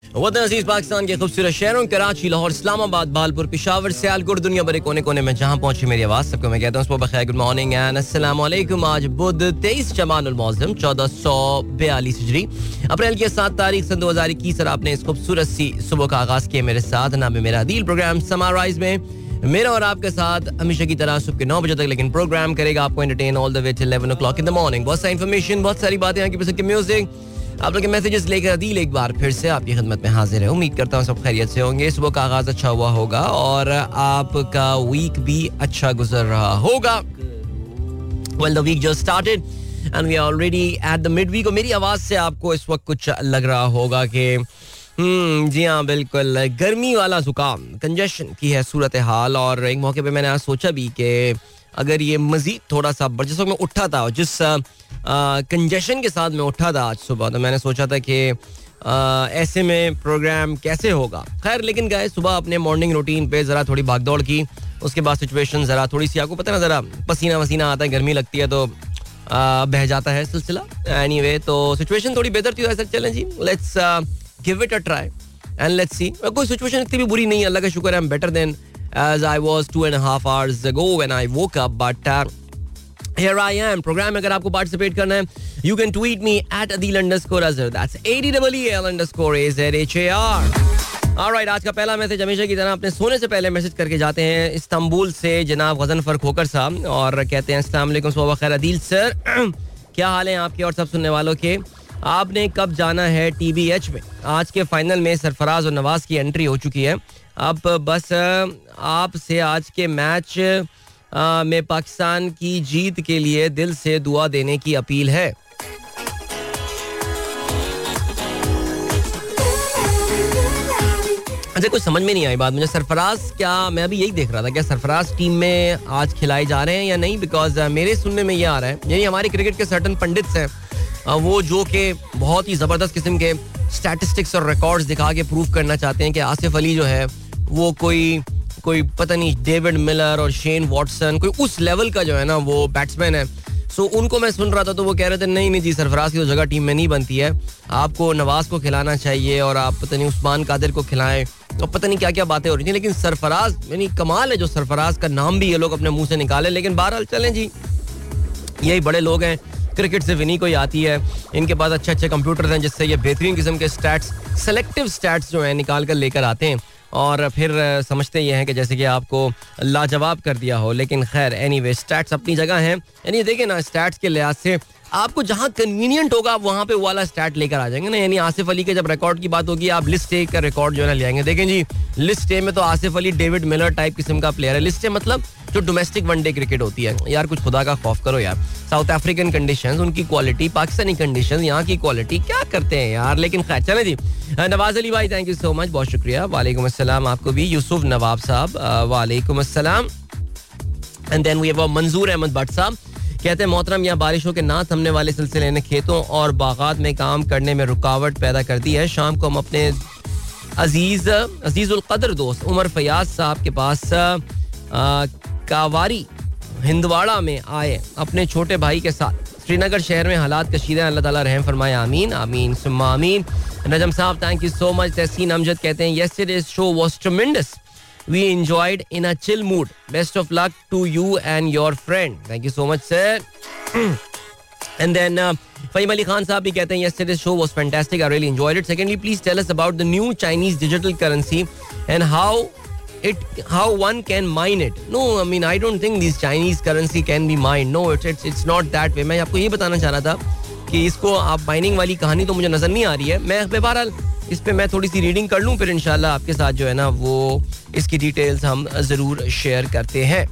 वतन अजीज पाकिस्तान के खूबसूरत शहरों कराची, लाहौर, इस्लामाबाद, भालपुर, पिशावर, सियालकोट, दुनिया भर कोने कोने में जहां पहुंची मेरी आवाज, सबको मैं कहता हूं सुबह बखैर, गुड मॉर्निंग एंड अस्सलाम वालेकुम। आज बुध 23 जमानुल मुअज़्ज़म 1442 हिजरी अप्रैल की 7 तारीख सन 2021 आपने इस खूबसूरत सी सुबह का आगाज किया मेरे साथ। नाम है मेरा दिल। प्रोग्राम समराइज में मेरा और आपके साथ हमेशा की तरह सुबह के 9 बजे तक, लेकिन प्रोग्राम करेगा आपको entertain all the way till 11 o'clock in the morning. बहुत सारी इन्फॉर्मेशन, बहुत सारी बातें, यहाँ की पसंद के म्यूजिक, आप लोग के मैसेजेस लेकर अदील एक बार फिर से आपकी खिदमत में हाजिर है। उम्मीद करता हूँ सब खैरियत से होंगे, सुबह का आगाज अच्छा हुआ होगा और आपका वीक भी अच्छा गुजर रहा होगा। Well, the week just started and we are already at the mid week. और मेरी आवाज से आपको इस वक्त कुछ लग रहा होगा कि जी हाँ बिल्कुल, गर्मी वाला जुकाम, कंजेशन की है सूरत हाल। और एक मौके पे मैंने आज सोचा भी कि अगर ये मजीद थोड़ा सा जिस वक्त मैं उठा था, जिस कंजेशन के साथ मैं उठा था आज सुबह, तो मैंने सोचा था कि ऐसे में प्रोग्राम कैसे होगा। खैर, लेकिन गए सुबह अपने मॉर्निंग रूटीन पे ज़रा थोड़ी भागदौड़ की, उसके बाद सिचुएशन ज़रा थोड़ी सी, आपको पता है ना, ज़रा पसीना वसीना आता है, गर्मी लगती है तो बह जाता है सिलसिला। एनीवे, तो सिचुएशन थोड़ी बेहतर थी, ऐसा चलें जी, let's give it a try and let's see. कोई सिचुएशन इतनी भी बुरी नहीं है, अल्लाह का शुक्र है, I am better than as I was 2.5 hours ago when I woke up, but here I am. Programme में अगर आपको पार्टिसिपेट करना है, you can tweet me at adil_azhar, that's ADEEL_AZHAR. Alright, आज का पहला मैसेज हमेशा की तरह अपने सोने से पहले मैसेज करके जाते हैं इस्तांबुल से जनाब गजनफर खोकर साहब, और कहते हैं अस्सलाम वालेकुम, सुबह खैर अदील सर, क्या हाल है आपके और सब सुनने वालों के। आपने कब जाना है TBH में? आज के फाइनल में सरफराज और नवाज की एंट्री हो चुकी है। अब बस आपसे आज के मैच में पाकिस्तान की जीत के लिए दिल से दुआ देने की अपील है। अच्छा, कुछ समझ में नहीं आई बात मुझे। सरफराज, क्या मैं अभी यही देख रहा था, क्या सरफराज टीम में आज खिलाए जा रहे हैं या नहीं? बिकॉज मेरे सुनने में ये आ रहा है, यानी हमारे क्रिकेट के सर्टन पंडित्स हैं वो जो कि बहुत ही ज़बरदस्त किस्म के स्टैटिस्टिक्स और रिकॉर्ड्स दिखा के प्रूव करना चाहते हैं कि आसिफ अली जो है वो कोई पता नहीं डेविड मिलर और शेन वॉटसन कोई उस लेवल का जो है ना वो बैट्समैन है। सो उनको मैं सुन रहा था तो वो कह रहे थे नहीं जी, सरफराज की तो जगह टीम में नहीं बनती है, आपको नवाज को खिलाना चाहिए और आप पता नहीं उस्मान कादिर को खिलाएं, और पता नहीं क्या क्या बातें हो रही थी। लेकिन सरफराज, यानी कमाल है जो सरफराज का नाम भी ये लोग अपने मुंह से निकाले। लेकिन बहरहाल चलें जी, यही बड़े लोग हैं, क्रिकेट से विनी कोई आती है, इनके पास अच्छे अच्छे कंप्यूटर्स हैं जिससे ये बेहतरीन किस्म के स्टैट्स, सेलेक्टिव स्टैट्स जो हैं निकाल कर लेकर आते हैं और फिर समझते ये हैं कि जैसे कि आपको लाजवाब कर दिया हो। लेकिन खैर एनीवे, स्टैट्स अपनी जगह हैं, यानी देखें ना, स्टैट्स के लिहाज से आपको जहां कन्वीनियंट होगा आप वहां पे वो वाला स्टैट लेकर आ जाएंगे ना। यानी आसिफ अली के जब रिकॉर्ड की बात होगी, आप लिस्ट ए का रिकॉर्ड जो है ना ले आएंगे। देखें जी, लिस्ट ए में तो Asif Ali David Miller type किस्म का प्लेयर है। लिस्ट ए मतलब जो डोमेस्टिक वनडे क्रिकेट होती है यार, कुछ खुदा का खौफ करो यार। साउथ अफ्रीकन कंडीशंस उनकी क्वालिटी, पाकिस्तानी कंडीशंस यहाँ की क्वालिटी, क्या करते हैं यार। लेकिन खैर चलें जी। नवाज अली भाई, थैंक यू सो मच, बहुत शुक्रिया। वालेकुम अस्सलाम आपको भी। यूसुफ नवाब साहब, वालेकुम अस्सलाम। एंड देन वी हैव मंजूर अहमद भट्ट साहब, कहते हैं मोहतरम, यहाँ बारिशों के ना थमने वाले सिलसिले ने खेतों और बागात में काम करने में रुकावट पैदा कर दी है। शाम को हम अपने अजीजुल कदर दोस्त उमर फयाज साहब के पास कावारी हिंदवाड़ा में आए अपने छोटे भाई के साथ। श्रीनगर शहर में हालात कशीदा, अल्लाह ताला रहम फरमाए, आमीन आमीन सुम्मा आमीन। नजम साहब, thank you so much. Tehseen Amjad कहते हैं yesterday's show was tremendous, we enjoyed in a chill mood, best of luck to you and your friend, thank you so much sir. And then Fahim Ali Khan साहब भी कहते हैं yesterday's show was fantastic, I really enjoyed it. Secondly, please tell us about the new Chinese digital currency and how one can mine it. No, I mean I don't think this Chinese currency can be mined. No, it's not that way. मैं आपको ये बताना चाह रहा था कि इसको आप माइनिंग वाली कहानी तो मुझे नजर नहीं आ रही है। मैं बहरहाल इस पे मैं थोड़ी सी रीडिंग कर लूँ, फिर इंशाल्लाह आपके साथ जो है ना वो इसकी डिटेल्स हम जरूर शेयर करते हैं।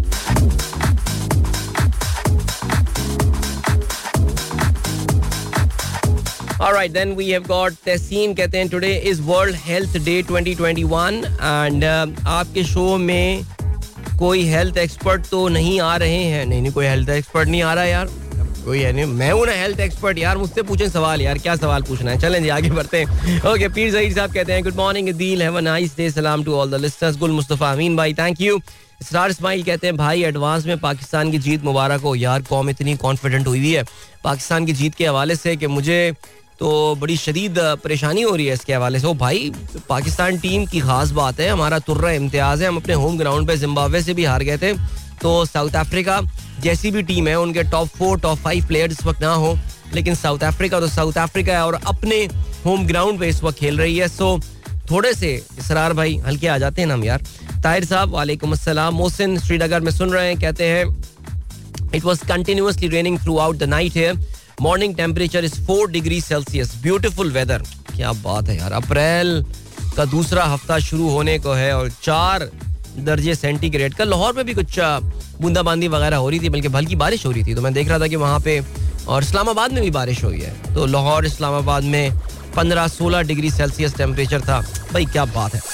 Alright, then we have got तहसीन, कहते हैं today is World Health Day 2021 and आपके शो में कोई हेल्थ एक्सपर्ट तो नहीं आ रहे हैं? नहीं, कोई हेल्थ एक्सपर्ट नहीं आ रहा यार, कोई है नहीं, मैं हूं ना हेल्थ एक्सपर्ट यार, मुझसे पूछें सवाल यार, क्या सवाल पूछना है। चलें जी आगे बढ़ते हैं। ओके, पीर ज़हीर साहब कहते हैं good morning Adeel, have a nice day, सलाम to all the listeners. Gul Mustafa अमीन भाई, थैंक यू। इसरार इस्माइल कहते हैं भाई एडवांस में पाकिस्तान की जीत मुबारक हो। यार कौम इतनी कॉन्फिडेंट हुई है पाकिस्तान की जीत के हवाले से कि मुझे तो बड़ी शदीद परेशानी हो रही है इसके हवाले से। ओ भाई, पाकिस्तान टीम की खास बात है, हमारा तुर्रा इम्तियाज है, हम अपने होम ग्राउंड पे जिम्बाब्वे से भी हार गए थे। तो साउथ अफ्रीका जैसी भी टीम है, उनके टॉप 4 टॉप 5 प्लेयर इस वक्त ना हो, लेकिन साउथ अफ्रीका तो साउथ अफ्रीका है और अपने होम ग्राउंड पे इस वक्त खेल रही है। सो थोड़े से इसरार भाई हल्के आ जाते हैं ना हम यार। ताहिर साहब वालेकुम अस्सलाम। मोहसिन श्रीनगर में सुन रहे हैं, कहते हैं it was continuously raining throughout the night here, morning temperature is 4 degree Celsius, beautiful weather. क्या बात है यार, अप्रैल का दूसरा हफ्ता शुरू होने को है और 4 दर्जे सेंटीग्रेड का। लाहौर में भी कुछ बूंदाबांदी वगैरह हो रही थी, बल्कि हल्की बारिश हो रही थी, तो मैं देख रहा था कि वहाँ पे, और इस्लामाबाद में भी बारिश हुई है। तो लाहौर इस्लामाबाद में 15-16 डिग्री सेल्सियस टेम्परेचर था। भाई क्या बात है।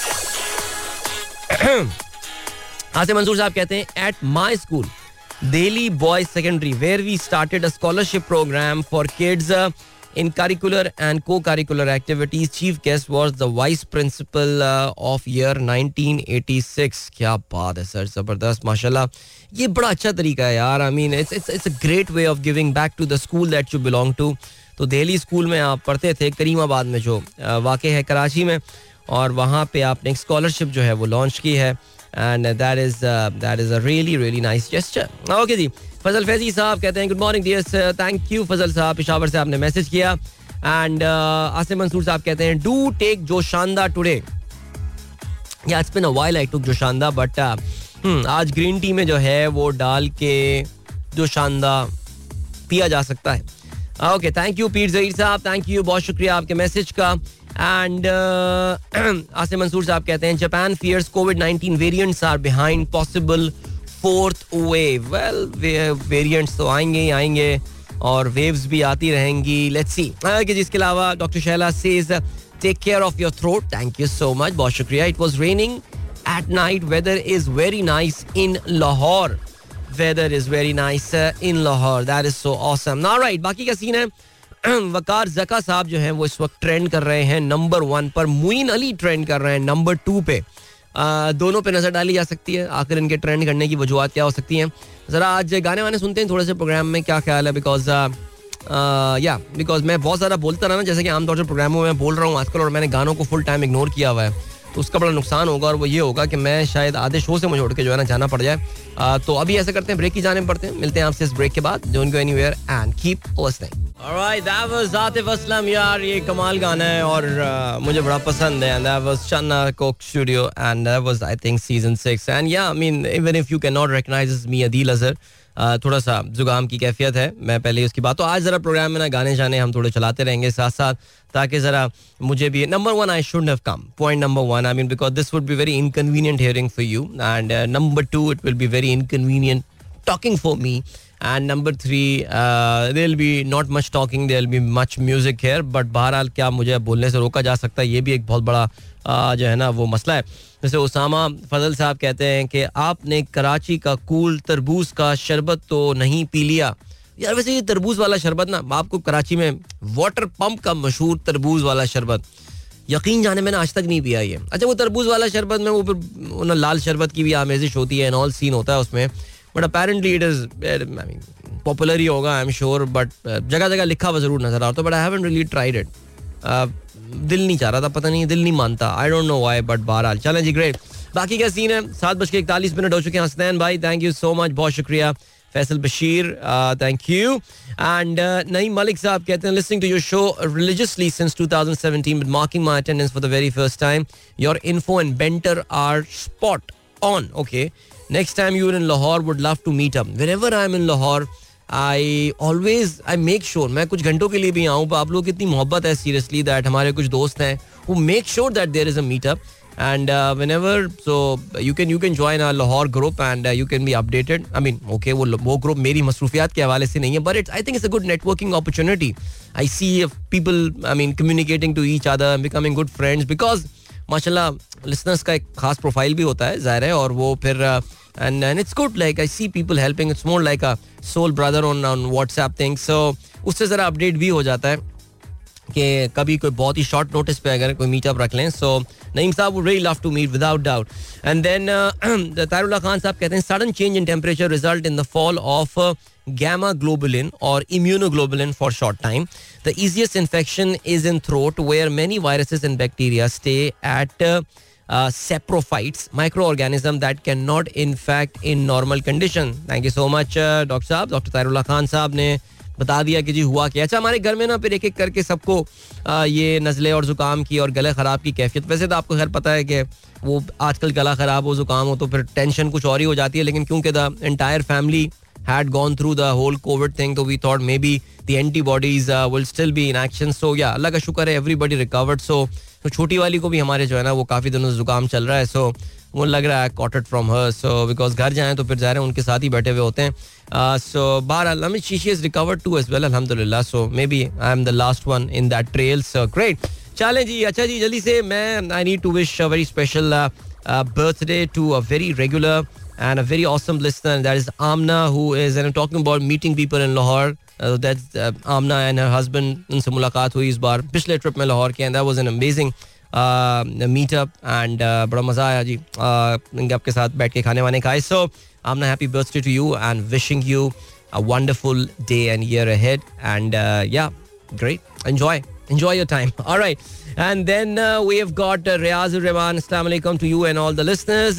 आसिम मंसूर साहब कहते हैं at my school Delhi Boys Secondary, where we started a scholarship program for kids in curricular and co-curricular activities. Chief guest was the vice principal of year 1986. क्या बात है सर, जबरदस्त माशाल्लाह। ये बड़ा अच्छा तरीका है यार। I mean it's a great way of giving back to the school that you belong to. तो दिल्ली स्कूल में आप पढ़ते थे, करीमाबाद में जो वाक़ है कराची में, और वहाँ पे आपने एक स्कॉलरशिप जो है वो लॉन्च की है। And that is a really nice gesture. Okay जी, फजल फैजी साहब कहते हैं good morning dear sir, thank you Fazal साहब, पेशावर से आपने मैसेज किया। एंड आसिम मंसूर साहब कहते हैं डू टेक जोशानदा today. Yeah it's been a while I took जोशानदा, बट आज ग्रीन टी में जो है वो डाल के जोशानदा पिया जा सकता है। ओके, थैंक यू पीर ज़हीर साहब, थैंक यू, बहुत शुक्रिया आपके मैसेज का। एंड आसिम मंसूर साहब कहते हैं जापान फियर्स कोविड-19 variants are behind possible 4th wave. Well variants तो आएंगे ही आएंगे और वेव्स भी आती रहेंगी, लेट्स सी। जिसके अलावा doctor Shaila says take care of your throat, thank you so much, बहुत शुक्रिया। It was raining at night, weather is very nice in Lahore, weather is very nice in Lahore, that is so awesome. Alright, बाकी का scene है। वकार जका साहब जो हैं वो इस वक्त ट्रेंड कर रहे हैं नंबर 1 पर, मुइन अली ट्रेंड कर रहे हैं नंबर 2 पे। दोनों पे नजर डाली जा सकती है, आखिर इनके ट्रेंड करने की वजूहत क्या हो सकती हैं। जरा आज गाने वाने सुनते हैं थोड़े से प्रोग्राम में, क्या ख्याल है? बिकॉज मैं बहुत ज़्यादा बोलता रहा ना, जैसे कि आमतौर से प्रोग्रामों में बोल रहा हूँ आजकल, और मैंने गानों को फुल टाइम इग्नोर किया हुआ है, तो उसका बड़ा नुकसान होगा, और वो ये होगा कि मैं शायद आधे शो से मुझे उठ के जो है ना जाना पड़ जाए। तो अभी ऐसा करते हैं, ब्रेक की जाने पड़ते हैं, मिलते हैं आपसे इस ब्रेक के बाद। Don't go anywhere and keep listening. Alright, that was Atif Aslam. यार ये कमाल गाना है और मुझे बड़ा पसंद है। And that was Channa Coke Studio and that was I think season 6। And yeah I mean even if you can not recognise me Adeel Azhar, थोड़ा सा जुकाम की कैफियत है, मैं पहले उसकी बात। तो आज ज़रा प्रोग्राम में ना गाने जाने हम थोड़े चलाते रहेंगे साथ साथ, ताकि ज़रा मुझे भी number 1 I should have come, point number 1 I mean because this would be very inconvenient hearing for you, and number 2 it will be very inconvenient talking for me, and number 3 there'll be not much talking, there'll be much music here, but बहरहाल क्या मुझे बोलने से रोका जा सकता है, ये भी एक बहुत बड़ा जो है ना वो मसला है। जैसे उसामा फजल साहब कहते हैं कि आपने कराची का कूल तरबूज का शरबत तो नहीं पी लिया। यार वैसे ये तरबूज वाला शरबत ना, आपको कराची में वाटर पंप का मशहूर तरबूज वाला शरबत, यकीन जाने मैंने आज तक नहीं पिया ये। अच्छा, वो तरबूज वाला शरबत में वो फिर लाल शरबत की भी आमेजिश होती है, एंड ऑल सीन होता है उसमें, but apparently it is popular ही होगा आई एम श्योर, बट जगह जगह लिखा हुआ जरूर नजर आता है, but I haven't really tried it. दिल नहीं चाह रहा था, पता नहीं दिल नहीं मानता, I don't know why, but बहरहाल चलें जी, ग्रेट। बाकी क्या सीन है? 7:41 हो चुके हैं। हसनैन भाई थैंक यू सो मच, बहुत शुक्रिया। Faisal Bashir thank you. And Naeem Malik साहब कहते हैं listening to your show religiously since 2017 but marking my attendance for the very first time. Your info and banter are spot on. Okay, next time you're in Lahore would love to meet up. Whenever I'm in Lahore I make sure मैं कुछ घंटों के लिए भी आऊँ, आप लोग कितनी मोहब्बत है सीरियसली, दैट हमारे कुछ दोस्त हैं who make sure that there is a meetup and whenever so you can join our Lahore group and you can be updated. I mean okay, वो group मेरी मसरूफियात के हवाले से नहीं है, but I think it's a good networking opportunity. I see people I mean communicating to each other and becoming good friends because माशाल्लाह listeners का एक खास प्रोफाइल भी होता है ज़ाहिर है, और वो फिर and it's good, like I see people helping, it's more like a soul brother on WhatsApp thing, so उससे ज़रा अपडेट भी हो जाता है। कि कभी कोई बहुत ही शॉर्ट नोटिस पे अगर कोई मीटअप रख लें. सो नईम साहब would really love to meet without doubt. And then Tarullah Khan साहब कहते हैं sudden change in temperature result in the fall of gamma globulin or immunoglobulin for short time. The easiest infection is in throat where many viruses and bacteria stay at saprophytes, microorganism that cannot infect in normal condition. Thank you so much doctor साहब. Doctor Tarullah Khan साहब ने बता दिया कि जी हुआ क्या. अच्छा, हमारे घर में ना फिर एक एक करके सबको ये नज़ले और ज़ुकाम की और गले ख़राब की कैफियत. वैसे तो आपको खैर पता है कि वो आजकल गला ख़राब हो, ज़ुकाम हो तो फिर टेंशन कुछ और ही हो जाती है. लेकिन क्योंकि the entire family had gone through the whole COVID thing, so we thought maybe the antibodies will still be in action. So yeah, अल्लाह का शुक्र है everybody recovered. So छोटी वाली को भी हमारे जो है ना वो काफ़ी दिनों से जुकाम चल रहा है. So वो लग रहा है caught it from her. So because घर जाएं तो फिर ज़ाहिर है उनके साथ ही बैठे हुए होते हैं. So बहरहाल I mean she has recovered too as well, alhamdulillah. So maybe I am the last one in that trail. So great. चलें जी. अच्छा जी, जल्दी से मैं I need to wish a very special birthday to a very regular and a very awesome listener, and that is Amna, who is, and I'm talking about meeting people in Lahore. That's Amna and her husband उनसे मुलाकात हुई इस बार पिछले trip में लाहौर के, and that was an amazing meetup and बड़ा मज़ा आया जी आपके साथ बैठ के खाने वाने खाए. So Amna, happy birthday to you and wishing you a wonderful day and year ahead, and yeah, great, enjoy your time. All right, and then we have got Riazur Rahman. Assalamu alaikum to you and all the listeners.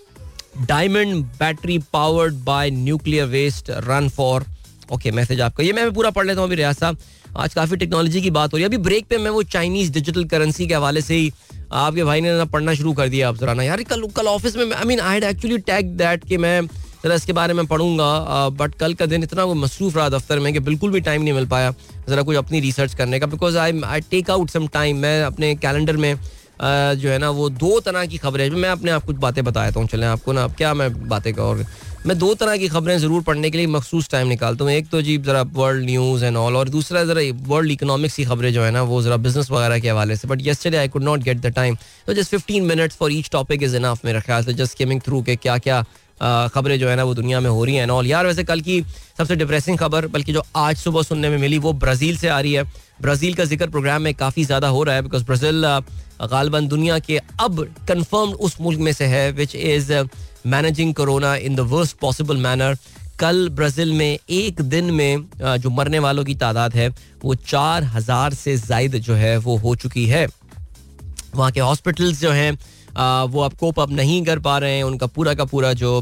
Diamond battery powered by nuclear waste run for. Okay, message आपका ये मैं पूरा पढ़ लेता हूँ अभी. रियाज साहब, आज काफ़ी टेक्नोलॉजी की बात हो रही है. अभी ब्रेक पे मैं वो चाइनीज डिजिटल करेंसी के हवाले से ही आपके भाई ने ना पढ़ना शुरू कर दिया. अब जरा ना यार, कल ऑफिस में I mean I had actually tag that कि मैं जरा इसके बारे में पढ़ूंगा, बट कल का दिन इतना वो मसरूफ रहा दफ्तर में कि बिल्कुल भी टाइम नहीं मिल पाया ज़रा कुछ अपनी रिसर्च करने का. Because I take out some time. मैं अपने कैलेंडर में जो है ना वो दो तरह की खबरें, मैं अपने आप कुछ बातें बताता हूँ. चलें आपको ना, अब क्या मैं बातें का, और मैं दो तरह की खबरें ज़रूर पढ़ने के लिए मखसूस टाइम निकालता हूँ. एक तो जी ज़रा वर्ल्ड न्यूज़ एंड ऑल, और दूसरा ज़रा वर्ल्ड इकोनॉमिक्स की खबरें जो है ना वो ज़रा बिजनेस वगैरह के हवाले से. But yesterday I could not get the time. तो just 15 minutes for each topic is enough मेरे ख्याल से, जस्ट स्किमिंग थ्रू के क्या क्या खबरें जो है ना वो दुनिया में हो रही हैं एंड ऑल. यार वैसे कल की सबसे डिप्रेसिंग खबर, बल्कि जो आज सुबह सुनने में मिली, वो ब्राज़ील से आ रही है. ब्राज़ील का जिक्र प्रोग्राम में काफ़ी ज़्यादा हो रहा है बिकॉज ब्राज़ील गालिबन दुनिया के अब कंफर्म्ड उस मुल्क में से है which is managing corona in the worst possible manner. कल ब्राज़ील में एक दिन में जो मरने वालों की तादाद है वो 4000 से ज़ायद जो है वो हो चुकी है. वहाँ के हॉस्पिटल्स जो हैं वो अब कोप अप नहीं कर पा रहे हैं. उनका पूरा का पूरा जो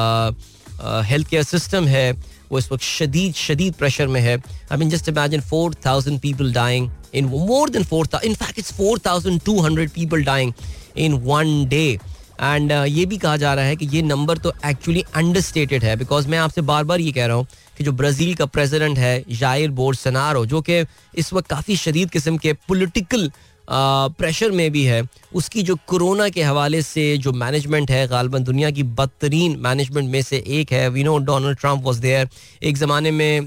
हेल्थ केयर सिस्टम है वो इस वक्त शदीद प्रेशर में है. I mean just imagine 4000 people dying in more than 4000, in fact it's 4200 people dying in one day. And ये भी कहा जा रहा है कि ये नंबर तो एक्चुअली अंडरस्टेटेड है. बिकॉज मैं आपसे बार बार ये कह रहा हूँ कि जो ब्राज़ील का प्रेसिडेंट है जायर बोल्सोनारो, जो कि इस वक्त काफ़ी शदीद किस्म के पॉलिटिकल प्रेशर में भी है, उसकी जो कोरोना के हवाले से जो मैनेजमेंट है गालिबन दुनिया की बदतरीन मैनेजमेंट में से एक है. We know Donald Trump was there. एक ज़माने में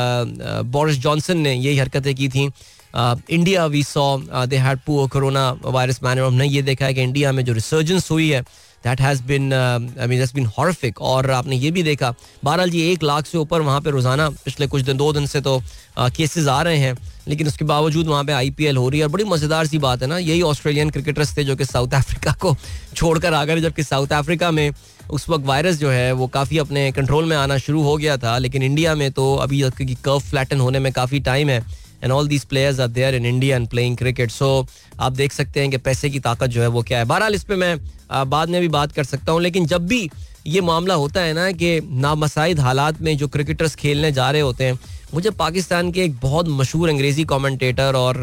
बोरिस जॉनसन ने यही हरकतें की थी. India we saw they had poor corona virus management. हमने ये देखा है कि इंडिया में जो रिसर्जेंस हुई है that has been I mean that's been horrific. और आपने ये भी देखा बहरहाल जी 1 लाख से ऊपर वहाँ पे रोज़ाना पिछले कुछ दिन 2 दिन से तो केसेस आ रहे हैं, लेकिन उसके बावजूद वहाँ पे IPL हो रही है. और बड़ी मज़ेदार सी बात है ना, यही ऑस्ट्रेलियन क्रिकेटर्स थे जो कि साउथ अफ्रीका को छोड़कर आ गए, जबकि साउथ अफ्रीका में उस वक्त वायरस जो है वो काफ़ी अपने कंट्रोल में आना शुरू हो गया था. लेकिन इंडिया में तो अभी कर्व फ्लैटन होने में काफ़ी टाइम है. And all these players are there in India and playing cricket. So आप देख सकते हैं कि पैसे की ताकत जो है वो क्या है. बहरहाल इस पर मैं बाद में भी बात कर सकता हूँ. लेकिन जब भी ये मामला होता है ना कि नामसाइद हालात में जो क्रिकेटर्स खेलने जा रहे होते हैं, मुझे पाकिस्तान के एक बहुत मशहूर अंग्रेज़ी कमेंटेटर और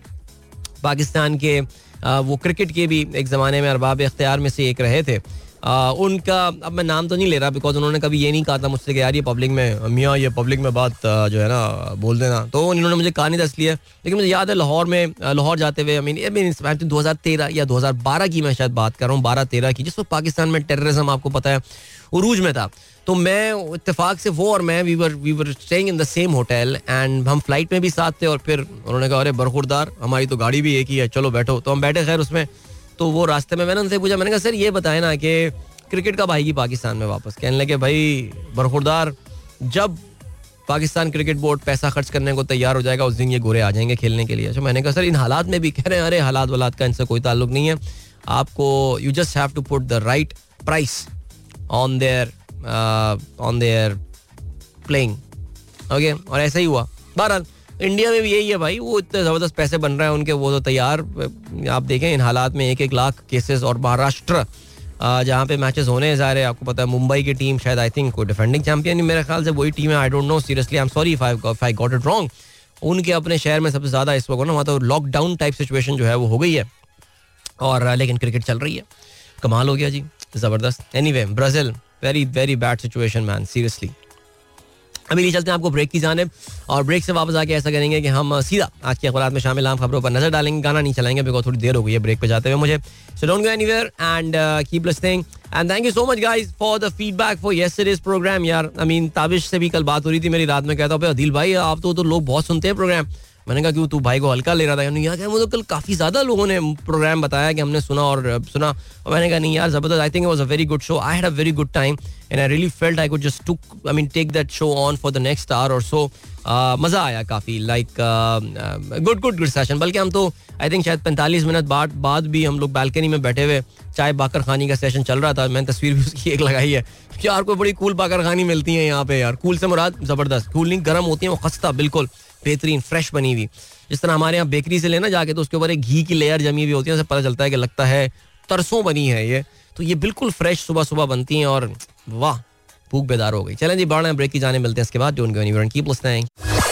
पाकिस्तान के वो क्रिकेट के भी एक ज़माने में अरबाब इख्तियार में से एक रहे थे, उनका अब मैं नाम तो नहीं ले रहा बिकॉज उन्होंने कभी ये नहीं कहा था मुझसे कि यार ये पब्लिक में मियाँ ये पब्लिक में बात जो है ना बोल देना, तो इन्होंने मुझे कहानी दस लिया. लेकिन मुझे याद है लाहौर जाते हुए, आई मीन 2013 या 2012 की मैं शायद बात कर रहा हूँ, 12-13 की, जिस वक्त पाकिस्तान में टेररिज्म आपको पता है उरूज में था. तो मैं इत्तेफाक से वो और मैं we were staying in the same hotel and हम फ्लाइट में भी साथ थे. और फिर उन्होंने कहा अरे बरखुरदार हमारी तो गाड़ी भी एक ही है, चलो बैठो. तो हम बैठे खैर उसमें. तो वो रास्ते में मैंने उनसे पूछा, मैंने कहा सर ये बताए ना कि क्रिकेट कब आएगी पाकिस्तान में वापस. कहने लगे भाई बरखुरदार जब पाकिस्तान क्रिकेट बोर्ड पैसा खर्च करने को तैयार हो जाएगा, उस दिन ये गोरे आ जाएंगे खेलने के लिए। अच्छा, मैंने कहा सर इन हालात में भी कह रहे हैं, अरे हालात वालात का इनसे कोई ताल्लुक नहीं है, आपको you just have to put the right price on their playing, okay. और ऐसा ही हुआ। बहरहाल इंडिया में भी यही है भाई, वो इतने ज़बरदस्त पैसे बन रहे हैं उनके, वो तो तैयार। आप देखें इन हालात में 1-1 लाख केसेस, और महाराष्ट्र जहाँ पे मैचेस होने हैं, ज़ाहिर है आपको पता है मुंबई की टीम शायद आई थिंक कोई डिफेंडिंग चैंपियन मेरे ख्याल से वही टीम है, I don't know seriously, I am sorry if I got it wrong. उनके अपने शहर में सबसे ज़्यादा इस वक्त ना वहाँ तो लॉकडाउन टाइप सिचुएशन जो है वो हो गई है, और लेकिन क्रिकेट चल रही है, कमाल हो गया जी, ज़बरदस्त। Anyway Brazil very very bad situation man, seriously. अभी नहीं चलते हैं आपको ब्रेक की जानिब, और ब्रेक से वापस आके ऐसा करेंगे कि हम सीधा आज के अखबार में शामिल आम खबरों पर नजर डालेंगे, गाना नहीं चलाएंगे बिकॉज थोड़ी देर हो गई है ब्रेक पे जाते हुए मुझे। So don't go anywhere and keep listening, and thank you so much guys for the feedback for yesterday's programme. यार आई मीन ताबिश से भी कल बात हो रही थी मेरी, रात में कहता हूँ अदिल भाई आप तो लोग बहुत सुनते हैं प्रोग्राम। मैंने कहा क्यों, तू भाई को हल्का ले रहा था? यार वो तो कल काफ़ी ज़्यादा लोगों ने प्रोग्राम बताया कि हमने सुना, और मैंने कहा नहीं यार ज़बरदस्त, I think it was a very good show, I had a very good time and I really felt I could just take that show on for the next hour और सो। मज़ा आया काफ़ी, लाइक गुड सेशन। बल्कि हम तो I think शायद 45 minute बाद भी हम लोग बालकनी में बैठे हुए चाय बाकर खानी का सेशन चल रहा था। मैंने तस्वीर भी उसकी एक लगाई है कि यार कोई बड़ी कूल बाकर खानी मिलती है यहाँ पे यार, कूल से मुराद ज़बरदस्त, कूल नहीं गर्म होती है वो, खस्ता बिल्कुल बेहतरीन फ्रेश बनी हुई। जिस तरह हमारे यहाँ बेकरी से लेना जाके तो उसके ऊपर एक घी की लेयर जमी हुई होती है, उससे पता चलता है कि लगता है तरसों बनी है ये, तो ये बिल्कुल फ्रेश सुबह सुबह बनती हैं और वाह भूख बेदार हो गई। चलें जी बढ़ रहे हैं, ब्रेक की जाने मिलते हैं इसके बाद। Don't go anywhere, keep listening.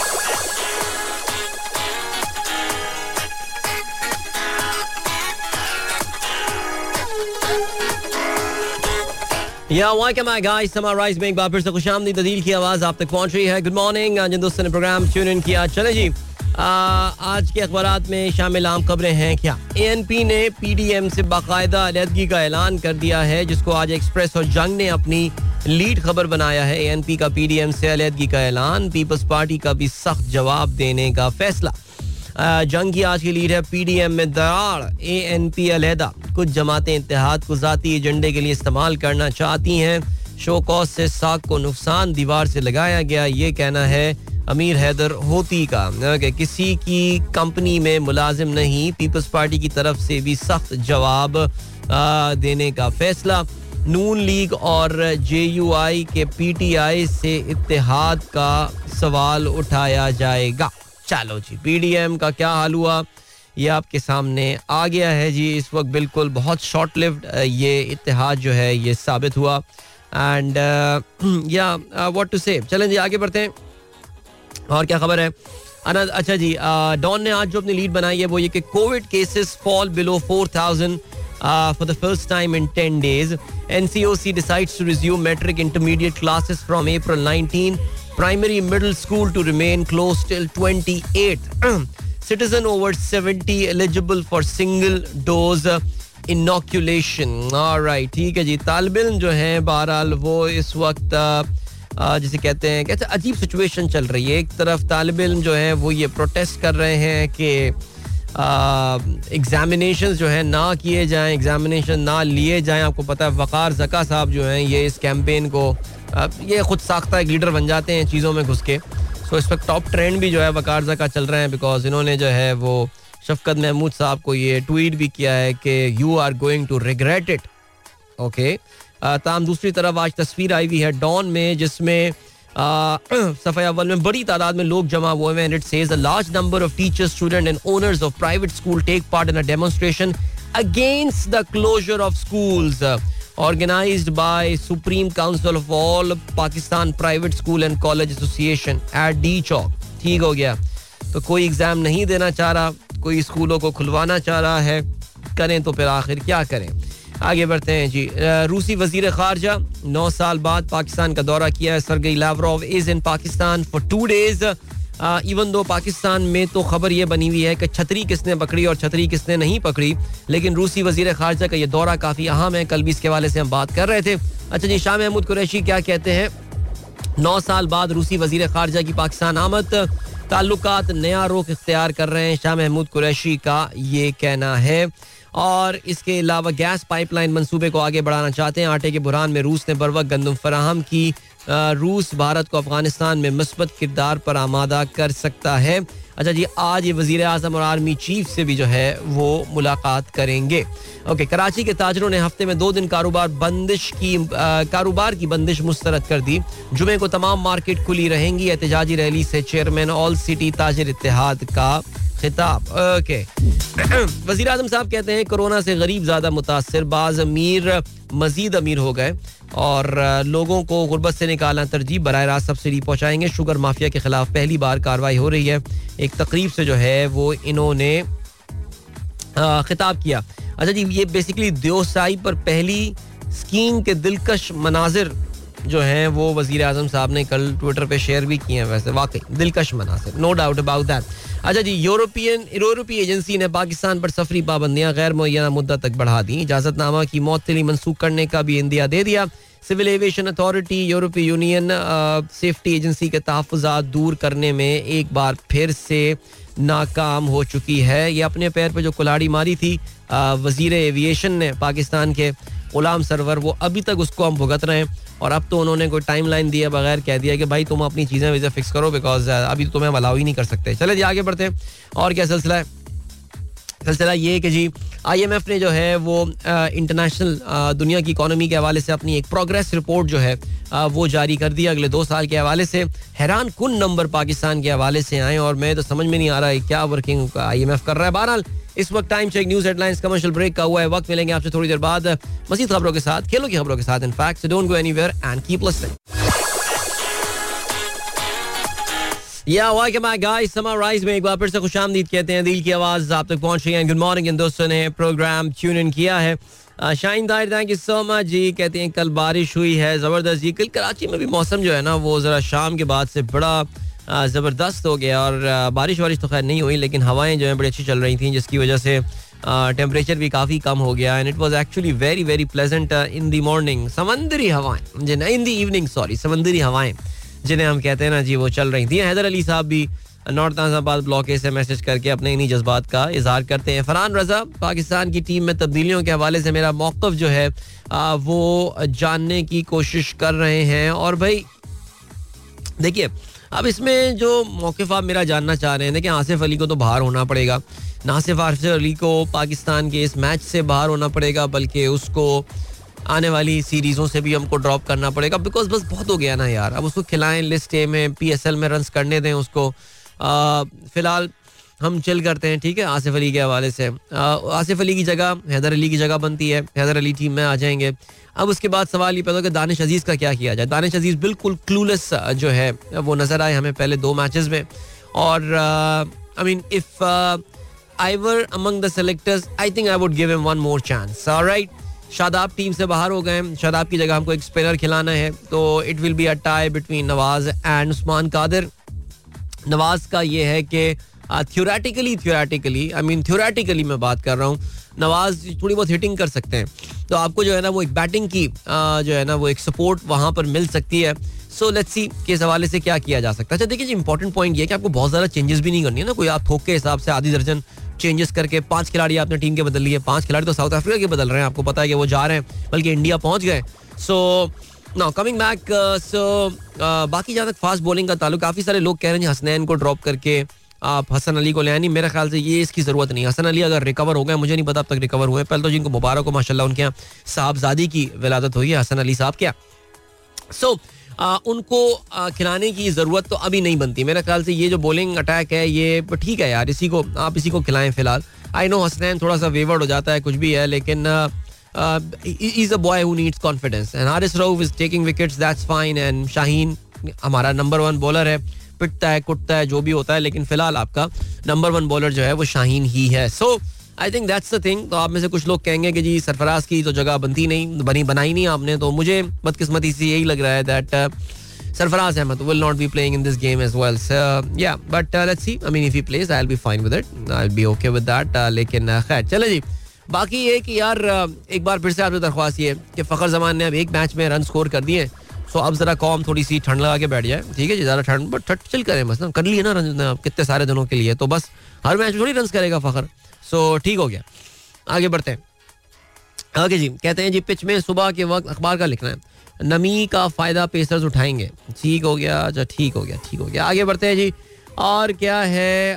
Welcome back guys, Summarize में एक बार फिर से खुशामदीद, अदील की आवाज आप तक पहुंच रही है। गुड मॉर्निंग जिन दोस्तों ने प्रोग्राम ट्यून इन किया। चले जी आज के अखबारात में शामिल आम खबरें हैं क्या। एएनपी ने पीडीएम से बाकायदा अलहदगी का ऐलान कर दिया है, जिसको आज एक्सप्रेस और जंग ने अपनी लीड खबर बनाया है। एएनपी का पीडीएम से अलहदगी का ऐलान, पीपल्स पार्टी का भी सख्त जवाब देने का फैसला। जंग की आज की लीड है, पीडीएम में दरार, एएनपी अलहदा, कुछ जमातें इत्तेहाद को जाती एजेंडे के लिए इस्तेमाल करना चाहती हैं, शो कॉज से साख को नुकसान दीवार से लगाया गया, ये कहना है अमीर हैदर होती का। किसी की कंपनी में मुलाजिम नहीं, पीपल्स पार्टी की तरफ से भी सख्त जवाब देने का फैसला। नून लीग और जेयूआई के पीटीआई से इत्तेहाद का सवाल उठाया जाएगा। चलो जी, पीडीएम का क्या हाल हुआ ये आपके सामने आ गया है जी। इस वक्त बिल्कुल बहुत शॉर्ट लिव्ड ये इत्तेहाद जो है ये साबित हुआ, एंड या व्हाट टू से। चलें जी आगे बढ़ते हैं, और क्या खबर है। अच्छा जी, डॉन ने आज जो अपनी लीड बनाई है वो ये कि COVID cases fall below 4000 for the first time in 10 days. NCOC decides to resume metric intermediate classes from April 19. Primary middle school to remain closed till 28. Citizen over 70 eligible for single dose inoculation. All right, ठीक है जी। तालिब इल्म जो है बहरहाल वो इस वक्त जिसे कहते हैं कैसे अजीब सिचुएशन चल रही है। एक तरफ तालिब इल्म जो है वो ये प्रोटेस्ट कर रहे हैं कि एग्जामिनेशन जो है ना किए जाएं, एग्जामिनेशन ना लिए जाएं। आपको पता है वकार ज़का साहब जो हैं ये इस कैंपेन को ये खुद साख्ता एक लीडर बन जाते हैं चीज़ों में घुस के। सो इस वक्त टॉप ट्रेंड भी जो है वकार ज़का चल रहे हैं, बिकॉज इन्होंने जो है वो शफकत महमूद साहब को ये ट्वीट भी किया है कि you are going to regret it. Okay, ताम दूसरी तरफ आज तस्वीर आई हुई है डॉन में जिसमें सफ़े अव्वल में बड़ी तादाद में लोग जमा हुए हैं। It says a large number of teachers, student and owners of private school take part in a demonstration against the closure of schools organised by Supreme Council of All Pakistan private school and college association at D Chowk. ठीक हो गया, तो कोई exam नहीं देना चाह रहा, कोई स्कूलों को खुलवाना चाह रहा है, करें तो फिर आखिर क्या करें। आगे बढ़ते हैं जी। रूसी वजीर खारजा 9 साल बाद पाकिस्तान का दौरा किया है। Sergey Lavrov is in Pakistan for 2 days। Even though Pakistan में तो खबर ये बनी हुई है कि छतरी किसने पकड़ी और छतरी किसने नहीं पकड़ी, लेकिन रूसी वजीर खारजा का ये दौरा काफ़ी अहम है। कल भी इसके हवाले से हम बात कर रहे थे। अच्छा जी, शाह महमूद कुरैशी क्या कहते हैं। 9 साल बाद रूसी वजीर खारजा की पाकिस्तान आमद, ताल्लुकात नया रुख इख्तियार कर रहे हैं, शाह महमूद कुरैशी का ये कहना है। और इसके अलावा गैस पाइपलाइन मंसूबे को आगे बढ़ाना चाहते हैं। आटे के बुरहान में रूस ने बर वक्त गंदम फराहम की रूस भारत को अफगानिस्तान में मुस्बत किरदार पर आमादा कर सकता है. अच्छा जी, आज ये वजीर आजम और आर्मी चीफ से भी जो है वो मुलाकात करेंगे. ओके, कराची के ताजरों ने हफ्ते में 2 दिन कारोबार की बंदिश मुस्तरद कर दी. जुमे को तमाम मार्केट खुली रहेंगी. एहतजाजी रैली से चेयरमैन ऑल सिटी ताजिर इत्तेहाद का खिताब. ओके, वजीर आजम साहब कहते हैं कोरोना से गरीब ज्यादा मुतासिर, बाज अमीर मजीद अमीर हो गए और लोगों को गुर्बत से निकालना तरजीह, बराह रास्त सब्सिडी पहुंचाएंगे. शुगर माफिया के खिलाफ पहली बार कार्रवाई हो रही है. एक तकरीब से जो है वो इन्होंने खिताब किया. अच्छा जी, ये बेसिकली देवसाई पर पहली स्कीइंग के दिलकश मनाजिर जो हैं वो वजीर आजम साहब ने कल ट्विटर पे शेयर भी किए हैं. वैसे वाकई दिलकश मनाजिर, नो डाउट अबाउट दैट. अच्छा जी, यूरोपीय एजेंसी ने पाकिस्तान पर सफरी पाबंदियां गैर मुअय्यना मुद्दत तक बढ़ा दी. इजाजतनामा की मौतली मनसूख करने का भी इंदिया दे दिया. सिविल एविएशन अथॉरिटी यूरोपीय यूनियन सेफ्टी एजेंसी के तहफ़्फ़ुज़ात दूर करने में एक बार फिर से नाकाम हो चुकी है. ये अपने पैर पे जो कुल्हाड़ी मारी थी वजीर एविएशन ने पाकिस्तान के गुलाम सरवर, वो अभी तक उसको हम भुगत रहे हैं. और अब तो उन्होंने कोई टाइम लाइन दिया बगैर कह दिया कि भाई तुम अपनी चीज़ें वैसे फिक्स करो, बिकॉज अभी तो तुम्हें हम अलाउ ही नहीं कर सकते. चले जी आगे बढ़ते हैं. और क्या सिलसिला है? सिलसिला ये है कि जी IMF ने जो है वो इंटरनेशनल दुनिया की इकोनॉमी के हवाले से अपनी एक प्रोग्रेस रिपोर्ट जो है वो जारी कर दी. अगले 2 साल के हवाले से हैरान कुन नंबर पाकिस्तान के हवाले से आए और मैं तो समझ में नहीं आ रहा है क्या वर्किंग IMF कर रहा है. बहरहाल इस वक्त time check news headlines commercial break का हुआ है. वक्त मिलेंगे आपसे थोड़ी देर बाद मज़ीद खबरों के साथ, खेलों की खबरों के साथ. In fact, so don't go anywhere and keep listening. Welcome back guys. Summarize में एक बार फिर से खुशामदीद कहते हैं. दिल की आवाज आप तक पहुंच रही है. गुड मॉर्निंग इन दोस्तों ने प्रोग्राम ट्यून इन किया है. Shaheen Tahir, thank you so much जी. कहते हैं कल बारिश हुई है जबरदस्त जी. कल कराची में भी मौसम जो है ना वो जरा शाम के बाद से बड़ा ज़बरदस्त हो गया और बारिश तो खैर नहीं हुई, लेकिन हवाएं जो हैं बड़ी अच्छी चल रही थी, जिसकी वजह से टेम्परेचर भी काफ़ी कम हो गया. And it was actually very very pleasant in the morning. समंदरी हवाएं इन द इवनिंग, सॉरी, समंदरी हवाएं जिन्हें हम कहते हैं ना जी, वो चल रही थी. हैदर अली साहब भी नॉर्थ नाज़ाबाद ब्लॉक से मैसेज करके अपने इन्हीं जज्बात का इजहार करते हैं. फरहान रजा, पाकिस्तान की टीम में तब्दीलियों के हवाले से मेरा मौक़िफ़ जो है वो जानने की कोशिश कर रहे हैं. और भाई देखिए, अब इसमें जो मौक़िफ़ आप मेरा जानना चाह रहे हैं, देखिए आसिफ अली को तो बाहर होना पड़ेगा. ना सिर्फ आसिफ अली को पाकिस्तान के इस मैच से बाहर होना पड़ेगा, बल्कि उसको आने वाली सीरीज़ों से भी हमको ड्रॉप करना पड़ेगा. बिकॉज बस बहुत हो गया ना यार. अब उसको खिलाएं लिस्ट ए में, PSL में रन्स करने दें उसको. फ़िलहाल हम चिल करते हैं, ठीक है. आसिफ अली के हवाले से आसिफ अली की जगह हैदर अली की जगह बनती है. हैदर अली टीम में आ जाएंगे. अब उसके बाद सवाल ये पैदा हो कि दानिश अजीज़ का क्या किया जाए. दानिश अजीज़ बिल्कुल क्लूलेस जो है वो नज़र आए हमें पहले 2 मैचेस में. और I mean if I were among the selectors, I think I would give him one more chance. Alright, Shadab team से बाहर हो गए. शादाब की जगह हमको एक स्पिनर खिलाना है, तो it will be a tie between Nawaz and Usman Qadir. Nawaz का ये है कि थ्योरेटिकली मैं बात कर रहा हूँ, नवाज थोड़ी बहुत हिटिंग कर सकते हैं, तो आपको जो है ना वो एक बैटिंग की जो है ना वो एक सपोर्ट वहाँ पर मिल सकती है. सो लेट्स सी कि इस हवाले से क्या किया जा सकता है. अच्छा देखिए जी, इंपॉर्टेंट पॉइंट ये है कि आपको बहुत ज़्यादा चेंजेस भी नहीं करनी है ना. कोई आप थोक के हिसाब से आधी दर्जन चेंजेस करके 5 खिलाड़ी आपने टीम के बदल लिए. 5 खिलाड़ी तो साउथ अफ्रीका के बदल रहे हैं, आपको पता है कि वो जा रहे हैं, बल्कि इंडिया पहुंच गए. सो नाउ कमिंग बैक, बाकी जहाँ तक फास्ट बॉलिंग का ताल्लुक, काफ़ी सारे लोग कह रहे हैं हसनैन को ड्रॉप करके आप हसन अली को ले आए. नहीं, मेरे ख्याल से ये इसकी ज़रूरत नहीं. हसन अली अगर रिकवर हो गए, मुझे नहीं पता अब तक रिकवर हुए. पहले तो जिनको मुबारक हो माशाल्लाह, उनके यहाँ साहबजादी की विलादत हुई है हसन अली साहब क्या. सो उनको खिलाने की ज़रूरत तो अभी नहीं बनती मेरे ख्याल से. ये जो बॉलिंग अटैक है ये ठीक है यार, इसी को खिलाएं फिलहाल. आई नो हसनैन थोड़ा सा वेवर्ड हो जाता है, कुछ भी है, लेकिन is a boy who needs confidence. And Haris Rauf is taking wickets, that's fine. And Shaheen हमारा नंबर 1 बॉलर है, पिटता है कुटता है जो भी होता है, लेकिन फिलहाल आपका नंबर 1 बॉलर जो है वो शाहीन ही है. So I think that's the thing. तो आप में से कुछ लोग कहेंगे कि जी सरफराज की तो जगह बनाई नहीं आपने, तो मुझे बदकिस्मती से यही लग रहा है that Sarfaraz Ahmed will not be playing in this game as well. So yeah, but let's see. I mean if he plays I'll be fine with it. I'll be okay with that. लेकिन खैर चले जी. बाकी ये कि यार एक बार फिर से आपसे दरख्वास्त ये कि फ़खर जमान ने अब एक मैच में रन स्कोर कर दिए. सो अब जरा कौम थोड़ी सी ठंड लगा के बैठ जाए, ठीक है जी. ज़्यादा ठंड बट चिल करें बस ना, कर लिए ना रन कितने सारे दिनों के लिए, तो बस हर मैच में थोड़ी रन करेगा फ़खर. सो ठीक हो गया, आगे बढ़ते हैं. ओके जी, कहते हैं जी पिच में सुबह के वक्त अखबार का लिखना है, नमी का फायदा पेसर्स उठाएंगे. ठीक हो गया, अच्छा ठीक हो गया. आगे बढ़ते हैं जी. और क्या है,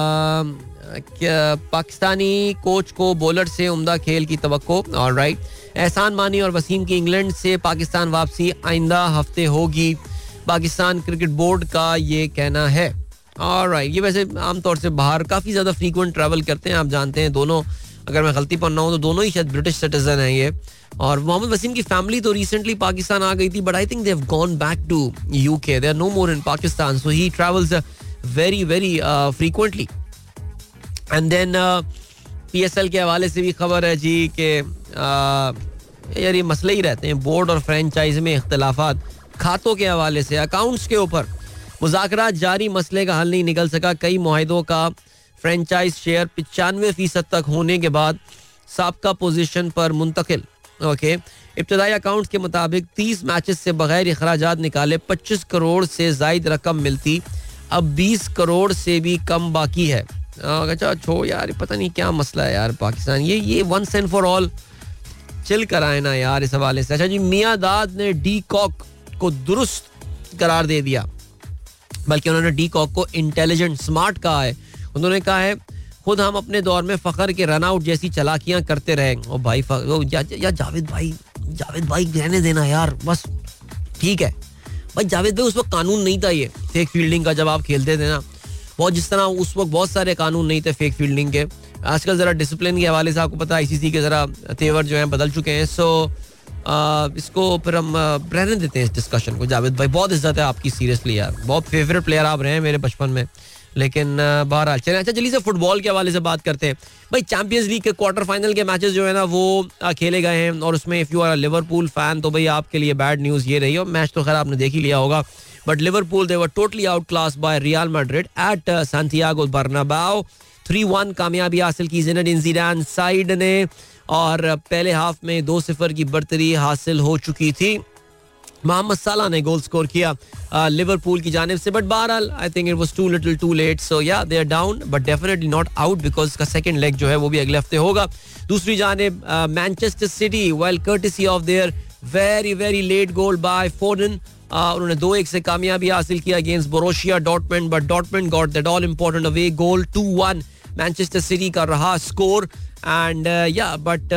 क्या पाकिस्तानी कोच को बॉलर से उम्दा खेल की तवक्को. ऑलराइट. एहसान मानी और वसीम की इंग्लैंड से पाकिस्तान वापसी आइंदा हफ्ते होगी, पाकिस्तान क्रिकेट बोर्ड का ये कहना है. ऑलराइट. ये वैसे आमतौर से बाहर काफ़ी ज़्यादा फ्रीक्वेंट ट्रैवल करते हैं, आप जानते हैं. दोनों, अगर मैं गलती पर ना हूँ तो दोनों ही शायद ब्रिटिश सिटीजन हैं ये. और मोहम्मद वसीम की फैमिली तो रिसेंटली पाकिस्तान आ गई थी, but I think they have gone back to UK. They are no more in Pakistan, so he travels very very frequently. And then PSL के हवाले से भी खबर है जी कि यार ये मसले ही रहते हैं, बोर्ड और फ्रेंचाइज में इख्तलाफात खातों के हवाले से, अकाउंट्स के ऊपर मुज़ाकरात जारी, मसले का हल नहीं निकल सका. कई मुआहिदों का फ्रेंचाइज शेयर 95% तक होने के बाद साबका पोजीशन पर मुंतकिल. ओके. इब्तदाई अकाउंट्स के मुताबिक 30 मैचेस से बगैर अखराजात निकाले 25 करोड़ से जायद रकम मिलती, अब 20 करोड़ से भी कम बाकी है. अच्छा छो यार, पता नहीं क्या मसला है यार पाकिस्तान. ये once and for all chill कराए ना यार इस हवाले से. अच्छा जी, मियां दाद ने डी कॉक को दुरुस्त करार दे दिया, बल्कि उन्होंने डी कॉक को इंटेलिजेंट, स्मार्ट कहा है. उन्होंने कहा है खुद हम अपने दौर में फखर के रन आउट जैसी चालाकियां करते रहे. ओ भाई या जावेद भाई रहने देना यार, बस ठीक है भाई. जावेद भाई उस वक्त कानून नहीं था ये फेक फील्डिंग का, जब आप खेलते थे ना, बहुत जिस तरह उस वक्त बहुत सारे कानून नहीं थे फेक फील्डिंग के. आजकल जरा डिसिप्लिन के हवाले से आपको पता है ICC के जरा तेवर जो है बदल चुके हैं. सो इसको फिर हम रहने देते हैं इस डिस्कशन को. जावेद भाई बहुत इज्जत है आपकी, सीरियसली यार, बहुत फेवरेट प्लेयर आप रहे हैं मेरे बचपन में. लेकिन बहरहाल चलें. अच्छा जल्दी से फुटबॉल के हवाले से बात करते हैं भाई. चैंपियंस लीग के क्वार्टर फाइनल के मैचेस जो है ना वो खेले गए हैं, और उसमें if you are Liverpool fan तो भाई आपके लिए बैड न्यूज़ ये रही. और मैच तो खैर आपने देख ही लिया होगा, but Liverpool they were totally out class by Real Madrid at Santiago Bernabeu. 3-1 कामयाबी हासिल की ज़िनेडिन ज़िडान साइड ने, और पहले हाफ में 2-0 की बढ़तरी हासिल हो चुकी थी. मोहम्मद साला ने गोल स्कोर किया लिवरपूल की जानिब से, बट बहरहाल I think it was too little too late. So yeah they are down, but definitely not out, because इसका सेकंड लेग जो है वो भी अगले हफ्ते होगा. दूसरी जानिब Manchester City, well courtesy of their very very late goal by Foden, उन्होंने 2-1 से कामयाबी हासिल किया against Borussia Dortmund, but Dortmund got that all important away goal. 2-1 Manchester City का रहा स्कोर. एंड या but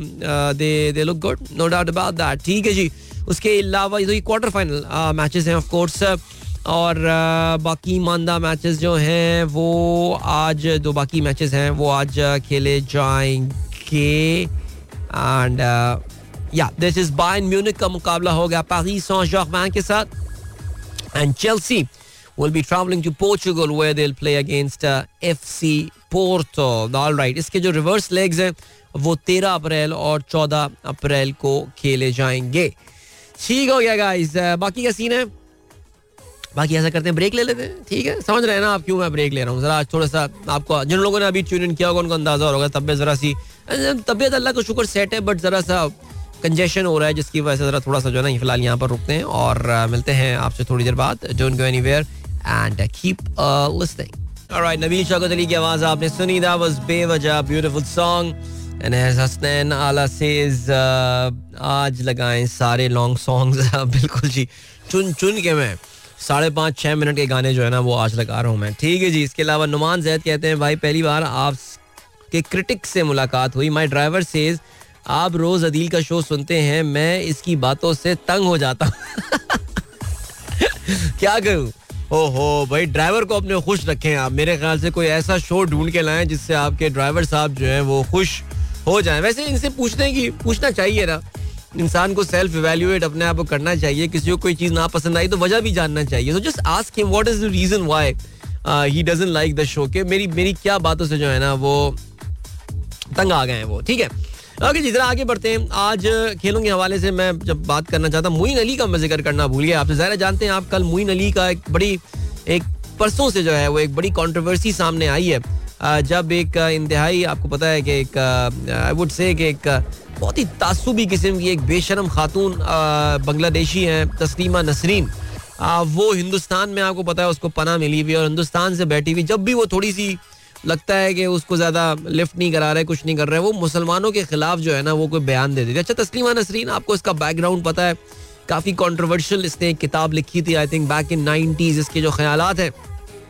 they look good, no doubt about that. ठीक है जी. उसके अलावा ये क्वार्टर फाइनल मैचेस हैं ऑफ कोर्स, और बाकी मानदा मैचेस जो हैं वो आज, दो बाकी मैचेस हैं वो आज खेले जाएंगे. एंड या दिस इज बायर्न म्यूनिख का मुकाबला होगा पेरिस सैंट-जर्मेन के साथ, and Chelsea will be traveling to Portugal where they'll play against FC Porto. All right. इसके जो रिवर्स लेग्स हैं वो 13 अप्रैल और 14 अप्रैल को खेले जाएंगे. ठीक हो गया गाइस. बाकी का सीन है, बाकी ऐसा करते हैं ब्रेक ले लेते हैं. ठीक है, समझ रहे हैं ना आप क्यों मैं ब्रेक ले रहा हूँ. जरा थोड़ा सा आपको, जिन लोगों ने अभी ट्यून इन किया होगा उनको अंदाजा होगा. तबियत जरा सी, तबियत अल्लाह का शुक्र सेट है, बट जरा सा कंजेशन हो रहा है, जिसकी वजह से जरा थोड़ा सा जो है ना फिलहाल यहाँ पर रुकते हैं, और मिलते हैं आपसे थोड़ी देर बाद. Don't go anywhere and keep listening. All right, Nabil Shaukat Ali की आवाज आपने सुनी. That was बेवजह, beautiful song. And as Hasnain Ala says, आज लगाएं सारे लॉन्ग सॉन्ग्स. बिल्कुल जी, चुन चुन के मैं 5.5-6 मिनट के गाने जो है ना वो आज लगा रहा हूँ मैं. ठीक है जी. इसके अलावा नुमान जैद कहते हैं भाई पहली बार आपके क्रिटिक से मुलाकात हुई. माई ड्राइवर सेज आप रोज अदील का शो सुनते हैं, मैं इसकी बातों से तंग हो जाता हूँ. क्या करूँ. ओहो भाई, ड्राइवर को अपने खुश रखें आप. मेरे ख्याल से कोई ऐसा शो ढूंढ के लाएं जिससे आपके ड्राइवर साहब जो हैं वो खुश हो जाएं. वैसे इनसे पूछना चाहिए ना, इंसान को सेल्फ इवैल्यूएट अपने आप को करना चाहिए. किसी को कोई चीज ना पसंद आई तो वजह भी जानना चाहिए. So just ask him what is the reason why he doesn't like the show, के मेरी क्या बातों से जो है ना वो तंग आ गए हैं वो. ठीक है. ओके जी, जरा आगे बढ़ते हैं. आज खेलों के हवाले से मैं जब बात करना चाहता हूँ, मोइन अली का मैं जिक्र करना भूल गया आपसे. ज़ाहिर जानते हैं आप, कल मोइन अली का एक परसों से जो है वो एक बड़ी कंट्रोवर्सी सामने आई है, जब एक इंतहाई, आपको पता है कि एक आई वुड से कि एक बहुत ही तासुबी किस्म की एक बेशरम खातून बांग्लादेशी हैं तस्लीमा नसरीन, वो हिंदुस्तान में आपको पता है उसको पनाह मिली हुई, और हिंदुस्तान से बैठी हुई, जब भी वो थोड़ी सी लगता है कि उसको ज्यादा लिफ्ट नहीं करा रहे, कुछ नहीं कर रहे, वो मुसलमानों के खिलाफ जो है ना वो कोई बयान दे देती है. अच्छा, तस्लीमा नसरीन, आपको इसका बैकग्राउंड पता है? काफी कंट्रोवर्शियल इसने एक किताब लिखी थी, I think back in 90s. इसके जो ख्यालात हैं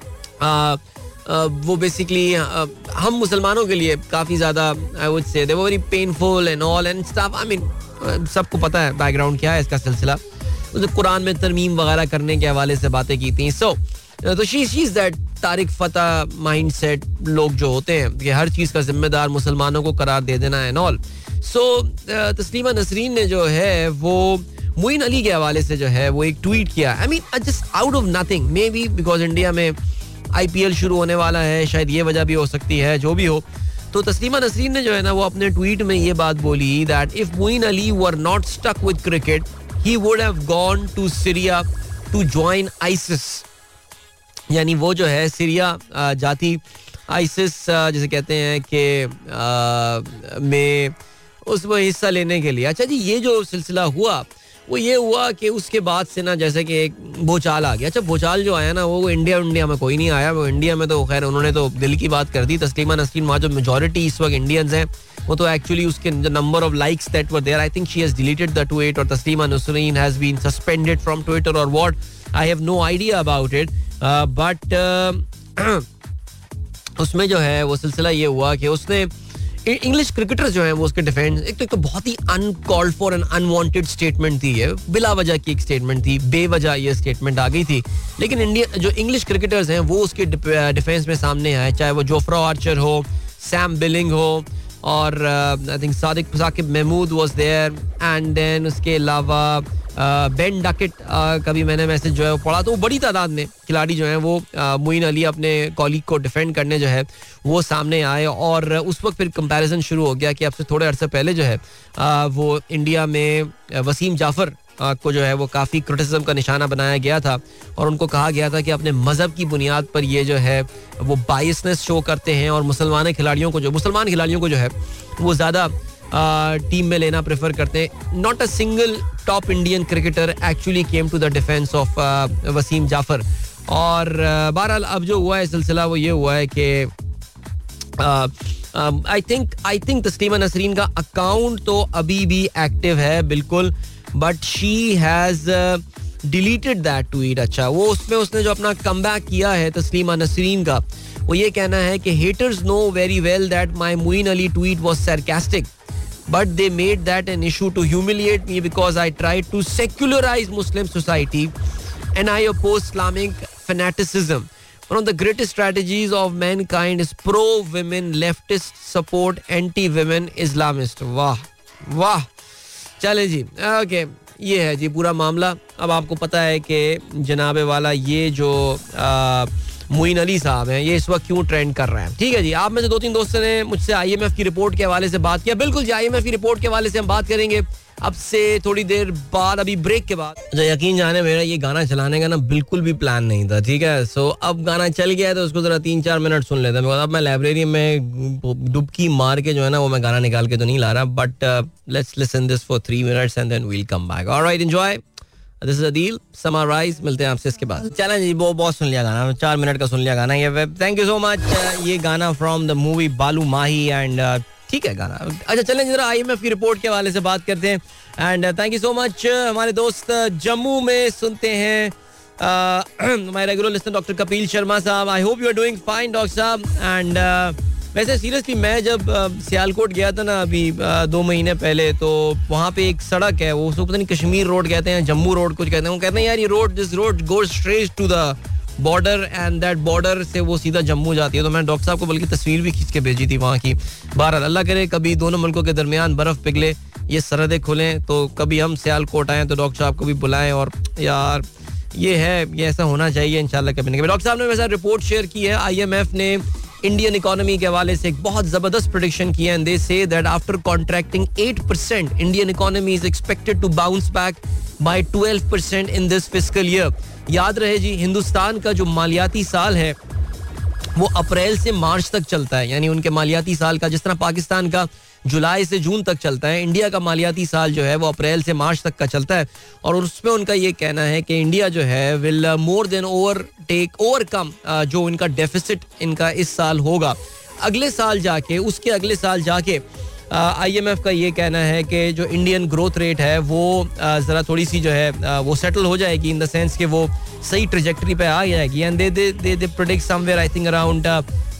वो बेसिकली हम मुसलमानों के लिए काफ़ी ज़्यादा, I would say, they were very painful and all and stuff. I mean सबको पता है बैकग्राउंड क्या है इसका सिलसिला. तो कुरान में तरमीम वगैरह करने के हवाले से बातें की थी. सो तो शी इज दैट तारिक फतह माइंडसेट लोग जो होते हैं कि हर चीज़ का जिम्मेदार मुसलमानों को करार दे देना and all. So Taslima Nasrin ने जो है वो मोइन अली के हवाले से जो है वो एक ट्वीट किया. I mean just out of nothing, maybe because India में IPL शुरू होने वाला है, शायद ये वजह भी हो सकती है, जो भी हो. तो तस्लीमा नसरीन ने जो है ना वो अपने ट्वीट में ये बात बोली that if Moeen Ali were not stuck with cricket he would have gone to Syria to join ISIS. यानी वो जो है सीरिया जाती आइसिस जिसे कहते हैं कि में उसमें हिस्सा लेने के लिए. अच्छा जी, ये जो सिलसिला हुआ वो ये हुआ कि उसके बाद से ना जैसे कि एक भूचाल आ गया. अच्छा, भूचाल जो आया ना वो इंडिया में कोई नहीं आया. वो इंडिया में तो खैर उन्होंने तो दिल की बात कर दी. तस्लीमा नसरीन, वहाँ जो मेजॉरिटी इस वक्त इंडियंस हैं, वो तो एक्चुअली उसके number of likes that were there, I think she has deleted the tweet और Taslima Nasrin has been suspended from Twitter और what, I have no idea about it. But उसमें जो है वो सिलसिला ये हुआ कि उसने इंग्लिश क्रिकेटर्स जो हैं वो उसके डिफेंस, एक तो बहुत ही uncalled for and unwanted statement थी ये, बिला वजह की एक स्टेटमेंट थी, बेवजह ये स्टेटमेंट आ गई थी. लेकिन इंडिया जो इंग्लिश क्रिकेटर्स हैं वो उसके डिफेंस में सामने आए, चाहे वो जोफ्रा आर्चर हो, सैम बिलिंग हो और I think Saqib Mahmood was there and then उसके अलावा बेन डकेट का भी मैंने मैसेज जो है वो पढ़ा. तो वो बड़ी तादाद में खिलाड़ी जो हैं वो मोइन अली अपने कॉलीग को डिफेंड करने जो है वो सामने आए. और उस वक्त फिर कंपैरिजन शुरू हो गया कि अब से थोड़े अरसे पहले जो है वो इंडिया में वसीम जाफर को जो है वो काफ़ी क्रिटिसिज्म का निशाना बनाया गया था और उनको कहा गया था कि अपने मज़हब की बुनियाद पर ये जो है वो बायसनेस शो करते हैं और मुसलमान खिलाड़ियों को जो है वो ज़्यादा टीम में लेना प्रेफर करते हैं. Not a single top Indian cricketer actually came to the defence of Wasim Jaffer. और बहरहाल अब जो हुआ है सिलसिला वो ये हुआ है कि आई थिंक तस्लीमा नसरीन का अकाउंट तो अभी भी एक्टिव है बिल्कुल, but she has deleted that tweet. अच्छा, वो उसमें उसने जो अपना कमबैक किया है तस्लीमा नसरीन का, वो ये कहना है कि haters know very well that my Moeen Ali tweet was sarcastic, but they made that an issue to humiliate me because I tried to secularize Muslim society and I oppose Islamic fanaticism. One of the greatest strategies of mankind is pro-women leftist support anti-women Islamist. वाह वाह, चले जी, okay, ये है जी पूरा मामला. अब आपको पता है कि जनाबे वाला ये जो मोइन अली साहब हैं ये इस वक्त क्यों ट्रेंड कर रहे हैं. ठीक है जी, आप में से 2-3 दोस्तों ने मुझसे IMF की रिपोर्ट के हवाले से बात किया. बिल्कुल जी, IMF की रिपोर्ट के हवाले से हम बात करेंगे अब से थोड़ी देर बाद, अभी ब्रेक के बाद. यकीन जाने मेरा ये गाना चलाने का ना बिल्कुल भी प्लान नहीं था. ठीक है, सो अब गाना चल गया है तो उसको जरा 3-4 मिनट सुन लेते हैं. अब मैं लाइब्रेरी में डुबकी मार के जो है ना वो मैं गाना निकाल के तो नहीं ला रहा, but let's listen this for 3 minutes and then we'll come back. Alright, enjoy. This is Adeel Summarize. मिलते हैं आपसे इसके बाद. चलें जी, बहुत सुन लिया गाना, 4 मिनट का सुन लिया गाना ये. Thank you so much. ये गाना फ्रॉम द मूवी बालू माही एंड ठीक है गाना. अच्छा, चलें जरा IMF की रिपोर्ट के हवाले से बात करते हैं. And thank you so much हमारे दोस्त जम्मू में सुनते हैं हमारे regular listener doctor Kapil Sharma साहब. I hope you are doing fine doctor साहब. एंड वैसे सीरियसली मैं जब सियालकोट गया था ना अभी 2 महीने पहले, तो वहाँ पे एक सड़क है, वो उसको पता नहीं कश्मीर रोड कहते हैं, जम्मू रोड कुछ कहते हैं. वो कहते हैं यार ये this road goes straight to the border and that border से वो सीधा जम्मू जाती है. तो मैंने डॉक्टर साहब को बल्कि तस्वीर भी खींच के भेजी थी वहाँ की. बहरहाल अल्लाह करे कभी दोनों मुल्कों के दरमियान बर्फ पिघले, ये सरहदें खुलें, तो कभी हम सियालकोट आएँ तो डॉक्टर साहब को भी बुलाएं. और यार ये ऐसा होना चाहिए इंशाल्लाह कभी ना कभी. डॉक्टर साहब ने वैसा रिपोर्ट शेयर की है. IMF ने इंडियन इकोनॉमी के हवाले से एक बहुत जबरदस्त प्रेडिक्शन की है and they say that after contracting 8% Indian economy is expected to bounce back by 12% in this fiscal year. याद रहे जी, हिंदुस्तान का जो मालियाती साल है वो अप्रैल से मार्च तक चलता है. यानी उनके मालियाती साल का, जिस तरह पाकिस्तान का जुलाई से जून तक चलता है. इंडिया का मालियाती साल जो है वो अप्रैल से मार्च तक का चलता है और उसमें उनका ये कहना है कि इंडिया जो है विल मोर देन ओवरकम जो इनका डेफिसिट इनका इस साल होगा. अगले साल जाके उसके अगले साल जाके IMF का ये कहना है कि जो इंडियन ग्रोथ रेट है वो ज़रा थोड़ी सी जो है वो सेटल हो जाएगी इन द सेंस कि वो सही ट्रेजेक्टरी पे आ जाएगी. And they predict somewhere I think around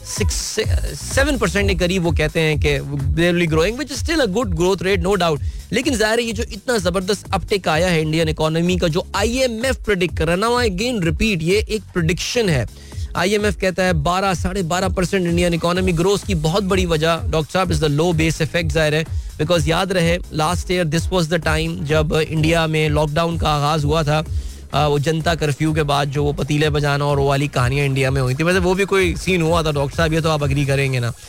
6-7% के करीब वो कहते हैं कि they will be growing which is still a good growth rate no doubt. लेकिन जाहिर है ये जो इतना जबरदस्त अपटेक आया है इंडियन इकोनॉमी का जो IMF प्रेडिक्ट कर रहा है ना, अगेन रिपीट ये एक प्रेडिक्शन है. IMF कहता है 12-12.5% इंडियन इकोनॉमी ग्रोथ की बहुत बड़ी वजह डॉक्टर साहब is the low base effect. जाहिर है बिकॉज याद रहे last year this was the time जब इंडिया में लॉकडाउन का आगाज हुआ था. वो जनता कर्फ्यू के बाद जो वो पतीले बजाना और वो वाली कहानियां इंडिया में हुई थी, वैसे वो भी कोई सीन हुआ था डॉक्टर साहब, ये तो आप अग्री करेंगे ना.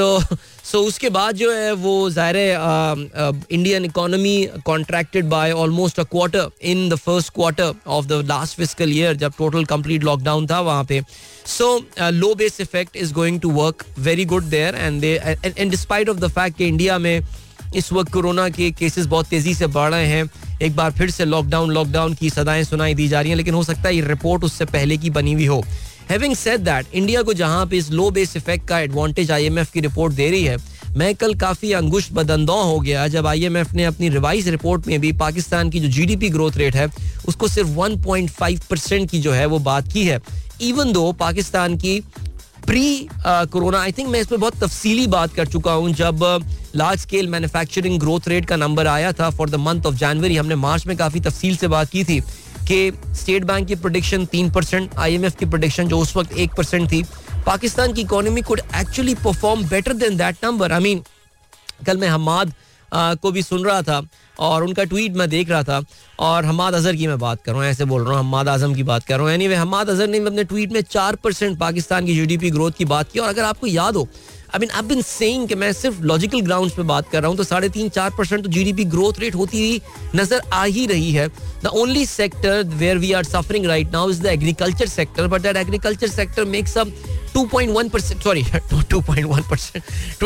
सो उसके बाद जो है वो ज़ाहिर है Indian economy contracted by almost a quarter in the first quarter of the last fiscal year जब टोटल कंप्लीट लॉकडाउन था वहाँ पे. So low base effect is going to work very good there and despite of the fact कि India में इस वक्त corona के cases बहुत तेजी से बढ़ रहे हैं. एक बार फिर से लॉकडाउन की सदाएं सुनाई दी जा रही हैं, लेकिन हो सकता है ये रिपोर्ट उससे पहले की बनी हुई हो. हैविंग सेड दैट, इंडिया को जहां पे इस लो बेस इफेक्ट का एडवांटेज IMF की रिपोर्ट दे रही है, मैं कल काफी अंगुश बदंदौ हो गया जब IMF ने अपनी रिवाइज रिपोर्ट में भी पाकिस्तान की जो GDP ग्रोथ रेट है उसको सिर्फ 1.5% की जो है वो बात की है. इवन दो पाकिस्तान की प्री कोरोना, आई थिंक मैं इस पर बहुत तफसीली बात कर चुका हूँ, जब large scale manufacturing growth rate का नंबर आया था for the month of January, हमने मार्च में काफी तफसील से बात की थी कि स्टेट बैंक की प्रेडिक्शन 3%, IMF की प्रेडिक्शन जो उस वक्त 1% थी, पाकिस्तान की economy could actually perform better than that number. I mean कल मैं हमाद को भी सुन रहा था और उनका ट्वीट मैं देख रहा था, और हमाद अजहर की मैं बात कर रहा हूँ, ऐसे बोल रहा हूँ, हमाद आजम की बात कर रहा हूँ. एनीवे हमाद अजहर ने अपने ट्वीट में 4% पाकिस्तान की GDP ग्रोथ की बात की. और अगर आपको याद हो, आई बीन सेइंग कि मैं सिर्फ लॉजिकल ग्राउंड्स पे बात कर रहा हूँ, तो 3.5-4% तो GDP ग्रोथ रेट होती हुई नजर आ ही रही है. The only sector where we are suffering right now is the agriculture sector, but that agriculture sector makes up 2.1%, sorry, not 2.1%,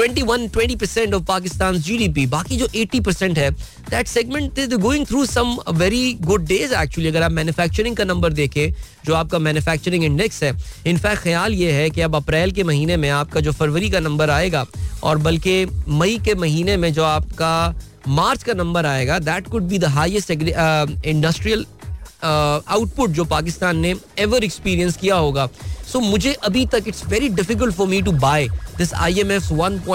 20% of Pakistan's GDP. बाकी जो 80% है, that segment is going through some very good days actually. अगर आप manufacturing का number देखें, जो आपका manufacturing index है, इनफैक्ट ख्याल ये है कि अब अप्रैल के महीने में आपका जो फरवरी का नंबर आएगा और बल्कि मई के महीने में जो आपका मार्च का नंबर आएगा, that could be the highest industrial output जो पाकिस्तान ने एवर एक्सपीरियंस किया होगा. सो मुझे अभी तक it's very difficult for me to buy this IMF's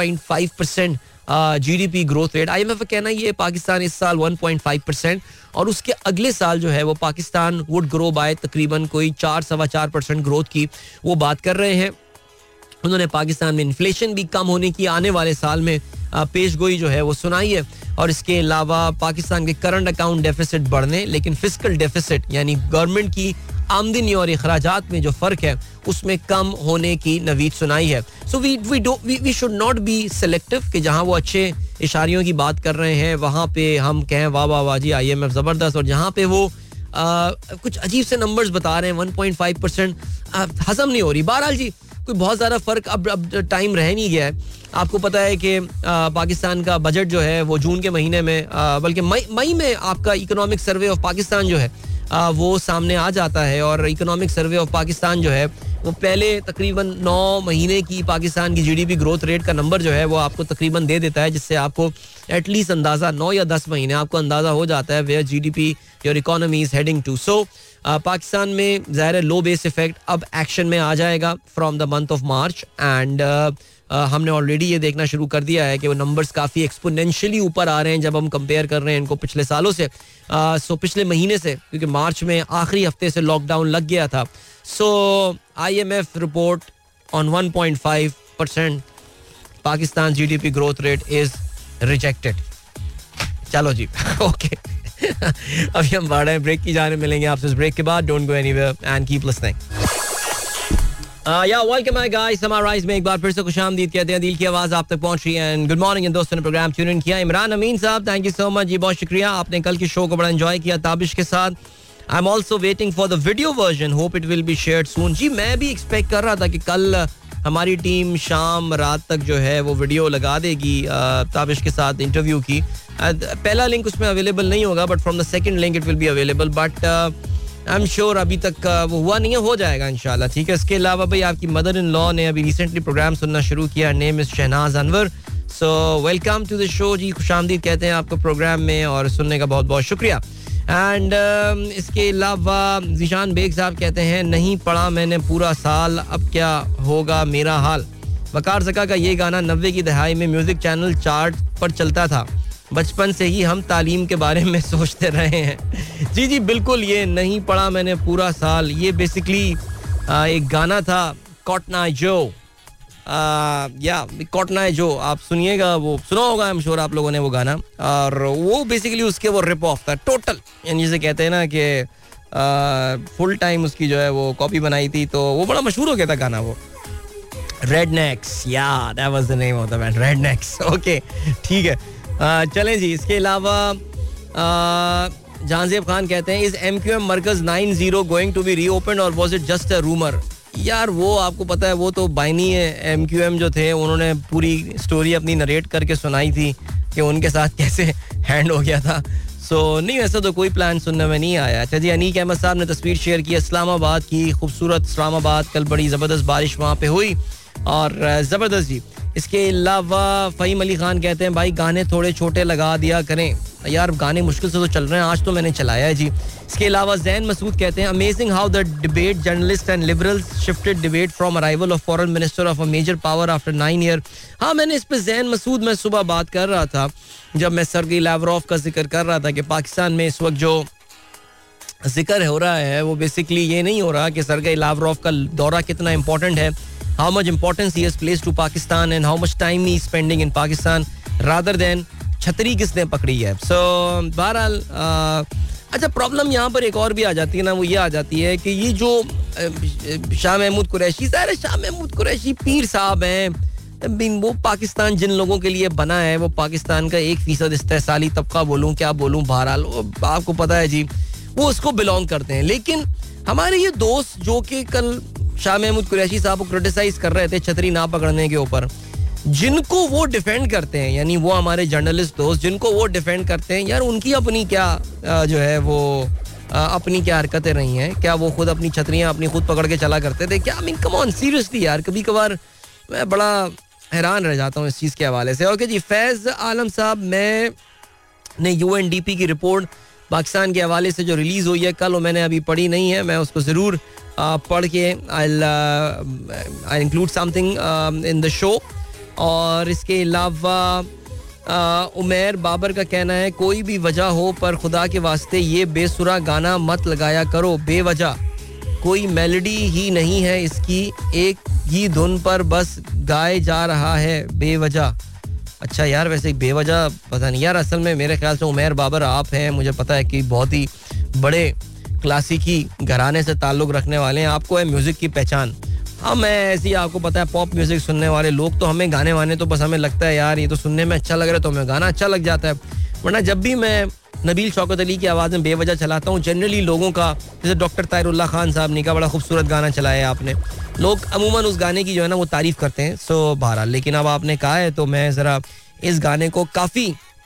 1.5% GDP growth rate. IMF का कहना ये पाकिस्तान इस साल 1.5% और उसके अगले साल जो है वो पाकिस्तान वुड ग्रो बाय तकरीबन कोई 4-4.25% ग्रोथ की वो बात कर रहे हैं. उन्होंने पाकिस्तान में इन्फ्लेशन भी कम होने की आने वाले साल में पेशगोई जो है वो सुनाई है. और इसके अलावा पाकिस्तान के करंट अकाउंट डेफिसिट बढ़ने, लेकिन फिस्कल डेफिसिट यानी गवर्नमेंट की आमदनी और अखराजात में जो फर्क है उसमें कम होने की नवीद सुनाई है. So we should not be selective कि जहां वो अच्छे इशारियों की बात कर रहे हैं वहां पे हम कहें वाह वाह वाह जी IMF जबरदस्त, और जहां पे वो कुछ अजीब से नंबर्स बता रहे हैं 1.5% हजम नहीं हो रही. बहरहाल जी कोई बहुत ज़्यादा फर्क अब टाइम रह नहीं गया है. आपको पता है कि पाकिस्तान का बजट जो है वो जून के महीने में बल्कि मई में आपका इकोनॉमिक सर्वे ऑफ पाकिस्तान जो है वो सामने आ जाता है. और इकोनॉमिक सर्वे ऑफ पाकिस्तान जो है वो पहले तकरीबन 9 महीने की पाकिस्तान की GDP ग्रोथ रेट का नंबर जो है वो आपको तकरीबन दे देता है, जिससे आपको एटलीस्ट अंदाज़ा 9 या 10 महीने आपको अंदाज़ा हो जाता है where GDP your economy is heading to. So Pakistan में ज़ाहिर लो बेस इफेक्ट अब एक्शन में आ जाएगा from the month of March. And हमने ऑलरेडी ये देखना शुरू कर दिया है कि वो नंबर्स काफ़ी एक्सपोनेंशियली ऊपर आ रहे हैं जब हम कंपेयर कर रहे हैं इनको पिछले सालों से. सो पिछले महीने से, क्योंकि मार्च में आखिरी हफ्ते से लॉकडाउन लग गया था. So IMF report on 1.5% Pakistan GDP growth rate is rejected. चलो जी ओके अभी हम बढ़ रहे हैं ब्रेक की जाने, मिलेंगे आपसे इस ब्रेक के बाद. Don't go anywhere and keep listening. Welcome my guys, summarise में एक बार फिर से खुशामदीद कहते हैं. दिल की आवाज आप तक पहुंच रही है एंड गुड मॉर्निंग. इन दोस्तों ने प्रोग्राम ट्यून इन किया. Imran Amin sahab, thank you so much जी, बहुत शुक्रिया. आपने कल की शो को बड़ा एंजॉय किया ताबिश के साथ. I am also waiting for the video version, hope it will be shared soon. जी मैं भी एक्सपेक्ट कर रहा था कि कल हमारी टीम शाम रात तक जो है वो वीडियो लगा देगी ताबिश के साथ इंटरव्यू की. पहला लिंक उसमें अवेलेबल नहीं होगा, but from the second link it will be available. But I am sure अभी तक वो हुआ नहीं है, हो जाएगा इंशाल्लाह. ठीक है. इसके अलावा भाई आपकी मदर इन लॉ ने अभी रिसेंटली प्रोग्राम सुनना शुरू किया. Name is Shahnaz Anwar. So welcome to the show जी. खुशामदीद कहते हैं आपको प्रोग्राम में और सुनने का बहुत बहुत शुक्रिया. एंड इसके अलावा जीशान बेग साहब कहते हैं नहीं पढ़ा मैंने पूरा साल, अब क्या होगा मेरा हाल. वकार ज़का का ये गाना 90 की दहाई में म्यूजिक चैनल चार्ट पर चलता था. बचपन से ही हम तालीम के बारे में सोचते रहे हैं. जी जी बिल्कुल. ये नहीं पढ़ा मैंने पूरा साल, ये बेसिकली एक गाना था कॉटन आई जो. या कॉटन आई जो आप सुनिएगा, वो सुना होगा आई एम श्योर आप लोगों ने वो गाना. और वो बेसिकली उसके वो रिप ऑफ था टोटल, यानी जिसे कहते हैं ना कि फुल टाइम उसकी जो है वो कॉपी बनाई थी. तो वो बड़ा मशहूर हो गया था गाना वो. Rednex, yeah that was the name of the band, Rednex. Okay ठीक है. चलें जी. इसके अलावा जहांजेब खान कहते हैं is MQM Markaz 90 going to be reopen और was it just a rumour. यार वो आपको पता है वो तो बाइनी है. MQM जो थे उन्होंने पूरी स्टोरी अपनी नरेट करके सुनाई थी कि उनके साथ कैसे हैंड हो गया था. सो नहीं, ऐसा तो कोई प्लान सुनने में नहीं आया. अच्छा जी. अनीक अहमद साहब ने तस्वीर शेयर की इस्लामाबाद की, खूबसूरत इस्लामाबाद. कल बड़ी ज़बरदस्त बारिश वहाँ पे हुई और ज़बरदस्त जी. इसके अलावा फ़हीम अली खान कहते हैं भाई गाने थोड़े छोटे लगा दिया करें. यार गाने मुश्किल से तो चल रहे हैं, आज तो मैंने चलाया है जी. इसके अलावा जैन मसूद कहते हैं amazing how the debate journalist and liberals shifted debate from arrival of foreign minister of a major power after 9 year. हाँ मैंने इस पे जैन मसूद में सुबह बात कर रहा था जब मैं सर्गेई लावरोव का जिक्र कर रहा था कि पाकिस्तान में इस वक्त जो जिक्र हो रहा है वो बेसिकली ये नहीं हो रहा कि सर्गेई लावरोव का दौरा कितना इंपॉर्टेंट है, how much importance he has placed to Pakistan and how much time he is spending in Pakistan rather than छतरी किसने पकड़ी है. सो बहरहाल अच्छा प्रॉब्लम यहाँ पर एक और भी आ जाती है ना, वो ये आ जाती है कि ये जो शाह महमूद कुरैशी, सारे शाह महमूद कुरैशी पीर साहब हैं. वो पाकिस्तान जिन लोगों के लिए बना है वो पाकिस्तान का 1% इस्तेहसाली तबका बोलूँ क्या बोलूँ, बहरहाल आपको पता है जी वो उसको बिलोंग करते हैं. लेकिन हमारे ये दोस्त जो कि कल शाह महमूद कुरैशी साहब को क्रिटिसाइज कर रहे थे छतरी ना पकड़ने के ऊपर, जिनको वो डिफेंड करते हैं, यानी वो हमारे जर्नलिस्ट दोस्त जिनको वो डिफेंड करते हैं, यार उनकी अपनी क्या जो है वो अपनी क्या हरकतें रही हैं. क्या वो खुद अपनी छतरियां अपनी खुद पकड़ के चला करते थे क्या? I mean come on seriously यार. कभी कभार मैं बड़ा हैरान रह जाता हूँ इस चीज़ के हवाले से. ओके जी. फैज़ आलम साहब, मैंने UNDP की रिपोर्ट पाकिस्तान के हवाले से जो रिलीज़ हुई है कल, वो मैंने अभी पढ़ी नहीं है, मैं उसको ज़रूर पढ़ के I include something in the show. और इसके अलावा उमैर बाबर का कहना है कोई भी वजह हो पर खुदा के वास्ते ये बेसुरा गाना मत लगाया करो बेवजह, कोई मेलोडी ही नहीं है इसकी, एक ही धुन पर बस गाए जा रहा है बेवजह. अच्छा यार वैसे बेवजह पता नहीं यार, असल में मेरे ख्याल से उमैर बाबर आप हैं, मुझे पता है कि बहुत ही बड़े क्लासिकी घराने से ताल्लुक़ रखने वाले हैं, आपको है म्यूज़िक की पहचान. हम ऐसे ही आपको पता है पॉप म्यूज़िक सुनने वाले लोग, तो हमें गाने वाने तो बस हमें लगता है यार ये तो सुनने में अच्छा लग रहा है तो हमें गाना अच्छा लग जाता है. वरना जब भी मैं नबील शौकत अली की आवाज़ में बेवजह चलाता हूँ, जनरली लोगों का, जैसे डॉक्टर ताहिरुल्लाह खान साहब ने का बड़ा खूबसूरत गाना चलाया है आपने, लोग अमूमन उस गाने की जो है ना वो तारीफ़ करते हैं. सो बहरहाल लेकिन अब आपने कहा है तो मैं ज़रा इस गाने को काफ़ी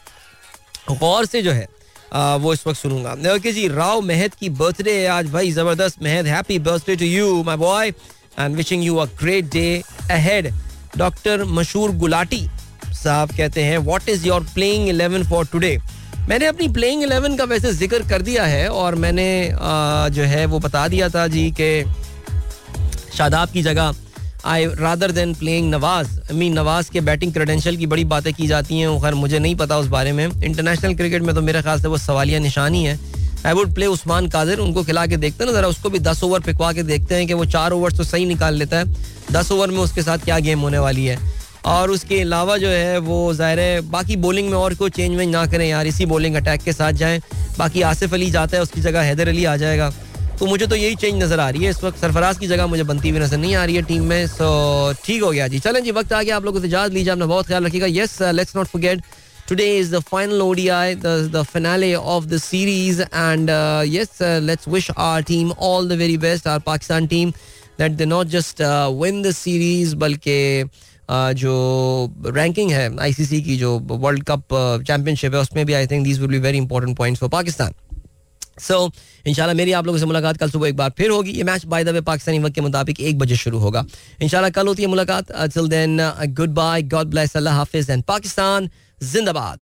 गौर से जो है वो इस वक्त सुनूंगा. ओके जी. राव महद की बर्थडे है आज भाई, ज़बरदस्त. Mahad happy birthday to you my boy and wishing you a great day ahead. Doctor Mashhoor Gulati sahab कहते हैं what is your playing 11 for today. मैंने अपनी प्लेइंग 11 का वैसे जिक्र कर दिया है और मैंने जो है वो बता दिया था जी कि शादाब की जगह I rather than playing Nawaz. I mean Nawaz के बैटिंग क्रेडेंशियल की बड़ी बातें की जाती हैं, खैर मुझे नहीं पता उस बारे में. इंटरनेशनल क्रिकेट में तो मेरे ख्याल से वो सवालिया निशानी है. I would play Usman Qadir, उनको खिला के देखते हैं ना जरा, उसको भी 10 ओवर पिकवा के देखते हैं कि वो 4 ओवर तो सही निकाल लेता है, 10 ओवर में उसके साथ क्या गेम होने वाली है. और उसके अलावा जो है वो ज़ाहिर है बाकी बॉलिंग में और कोई चेंज वेंज ना करें यार, इसी बॉलिंग अटैक के साथ जाएं. बाकी आसिफ अली जाता है उसकी जगह हैदर अली आ जाएगा, तो मुझे तो यही चेंज नज़र आ रही है इस वक्त. सरफराज की जगह मुझे बनती हुई नजर नहीं आ रही है टीम में. सो ठीक हो गया जी. चलें जी, वक्त आ गया आप लोगों से इजाज़त लीजिए, अपना बहुत ख्याल रखिएगा. Yes, let's not forget today is the final ODI, the finale of the series, and yes, let's wish our team all the very best, our Pakistan team. That they not just win the series बल्कि जो ranking है ICC की, जो world cup championship है, उसमें भी I think these will be very important points for Pakistan. So इंशाल्लाह मेरी आप लोगों से मुलाकात कल सुबह एक बार फिर होगी. ये match by the way Pakistani वक्त के मुताबिक 1 बजे शुरू होगा. इंशाल्लाह कल होती है मुलाकात. Till then goodbye, God bless, अल्लाह हाफिज एंड पाकिस्तान जिंदाबाद.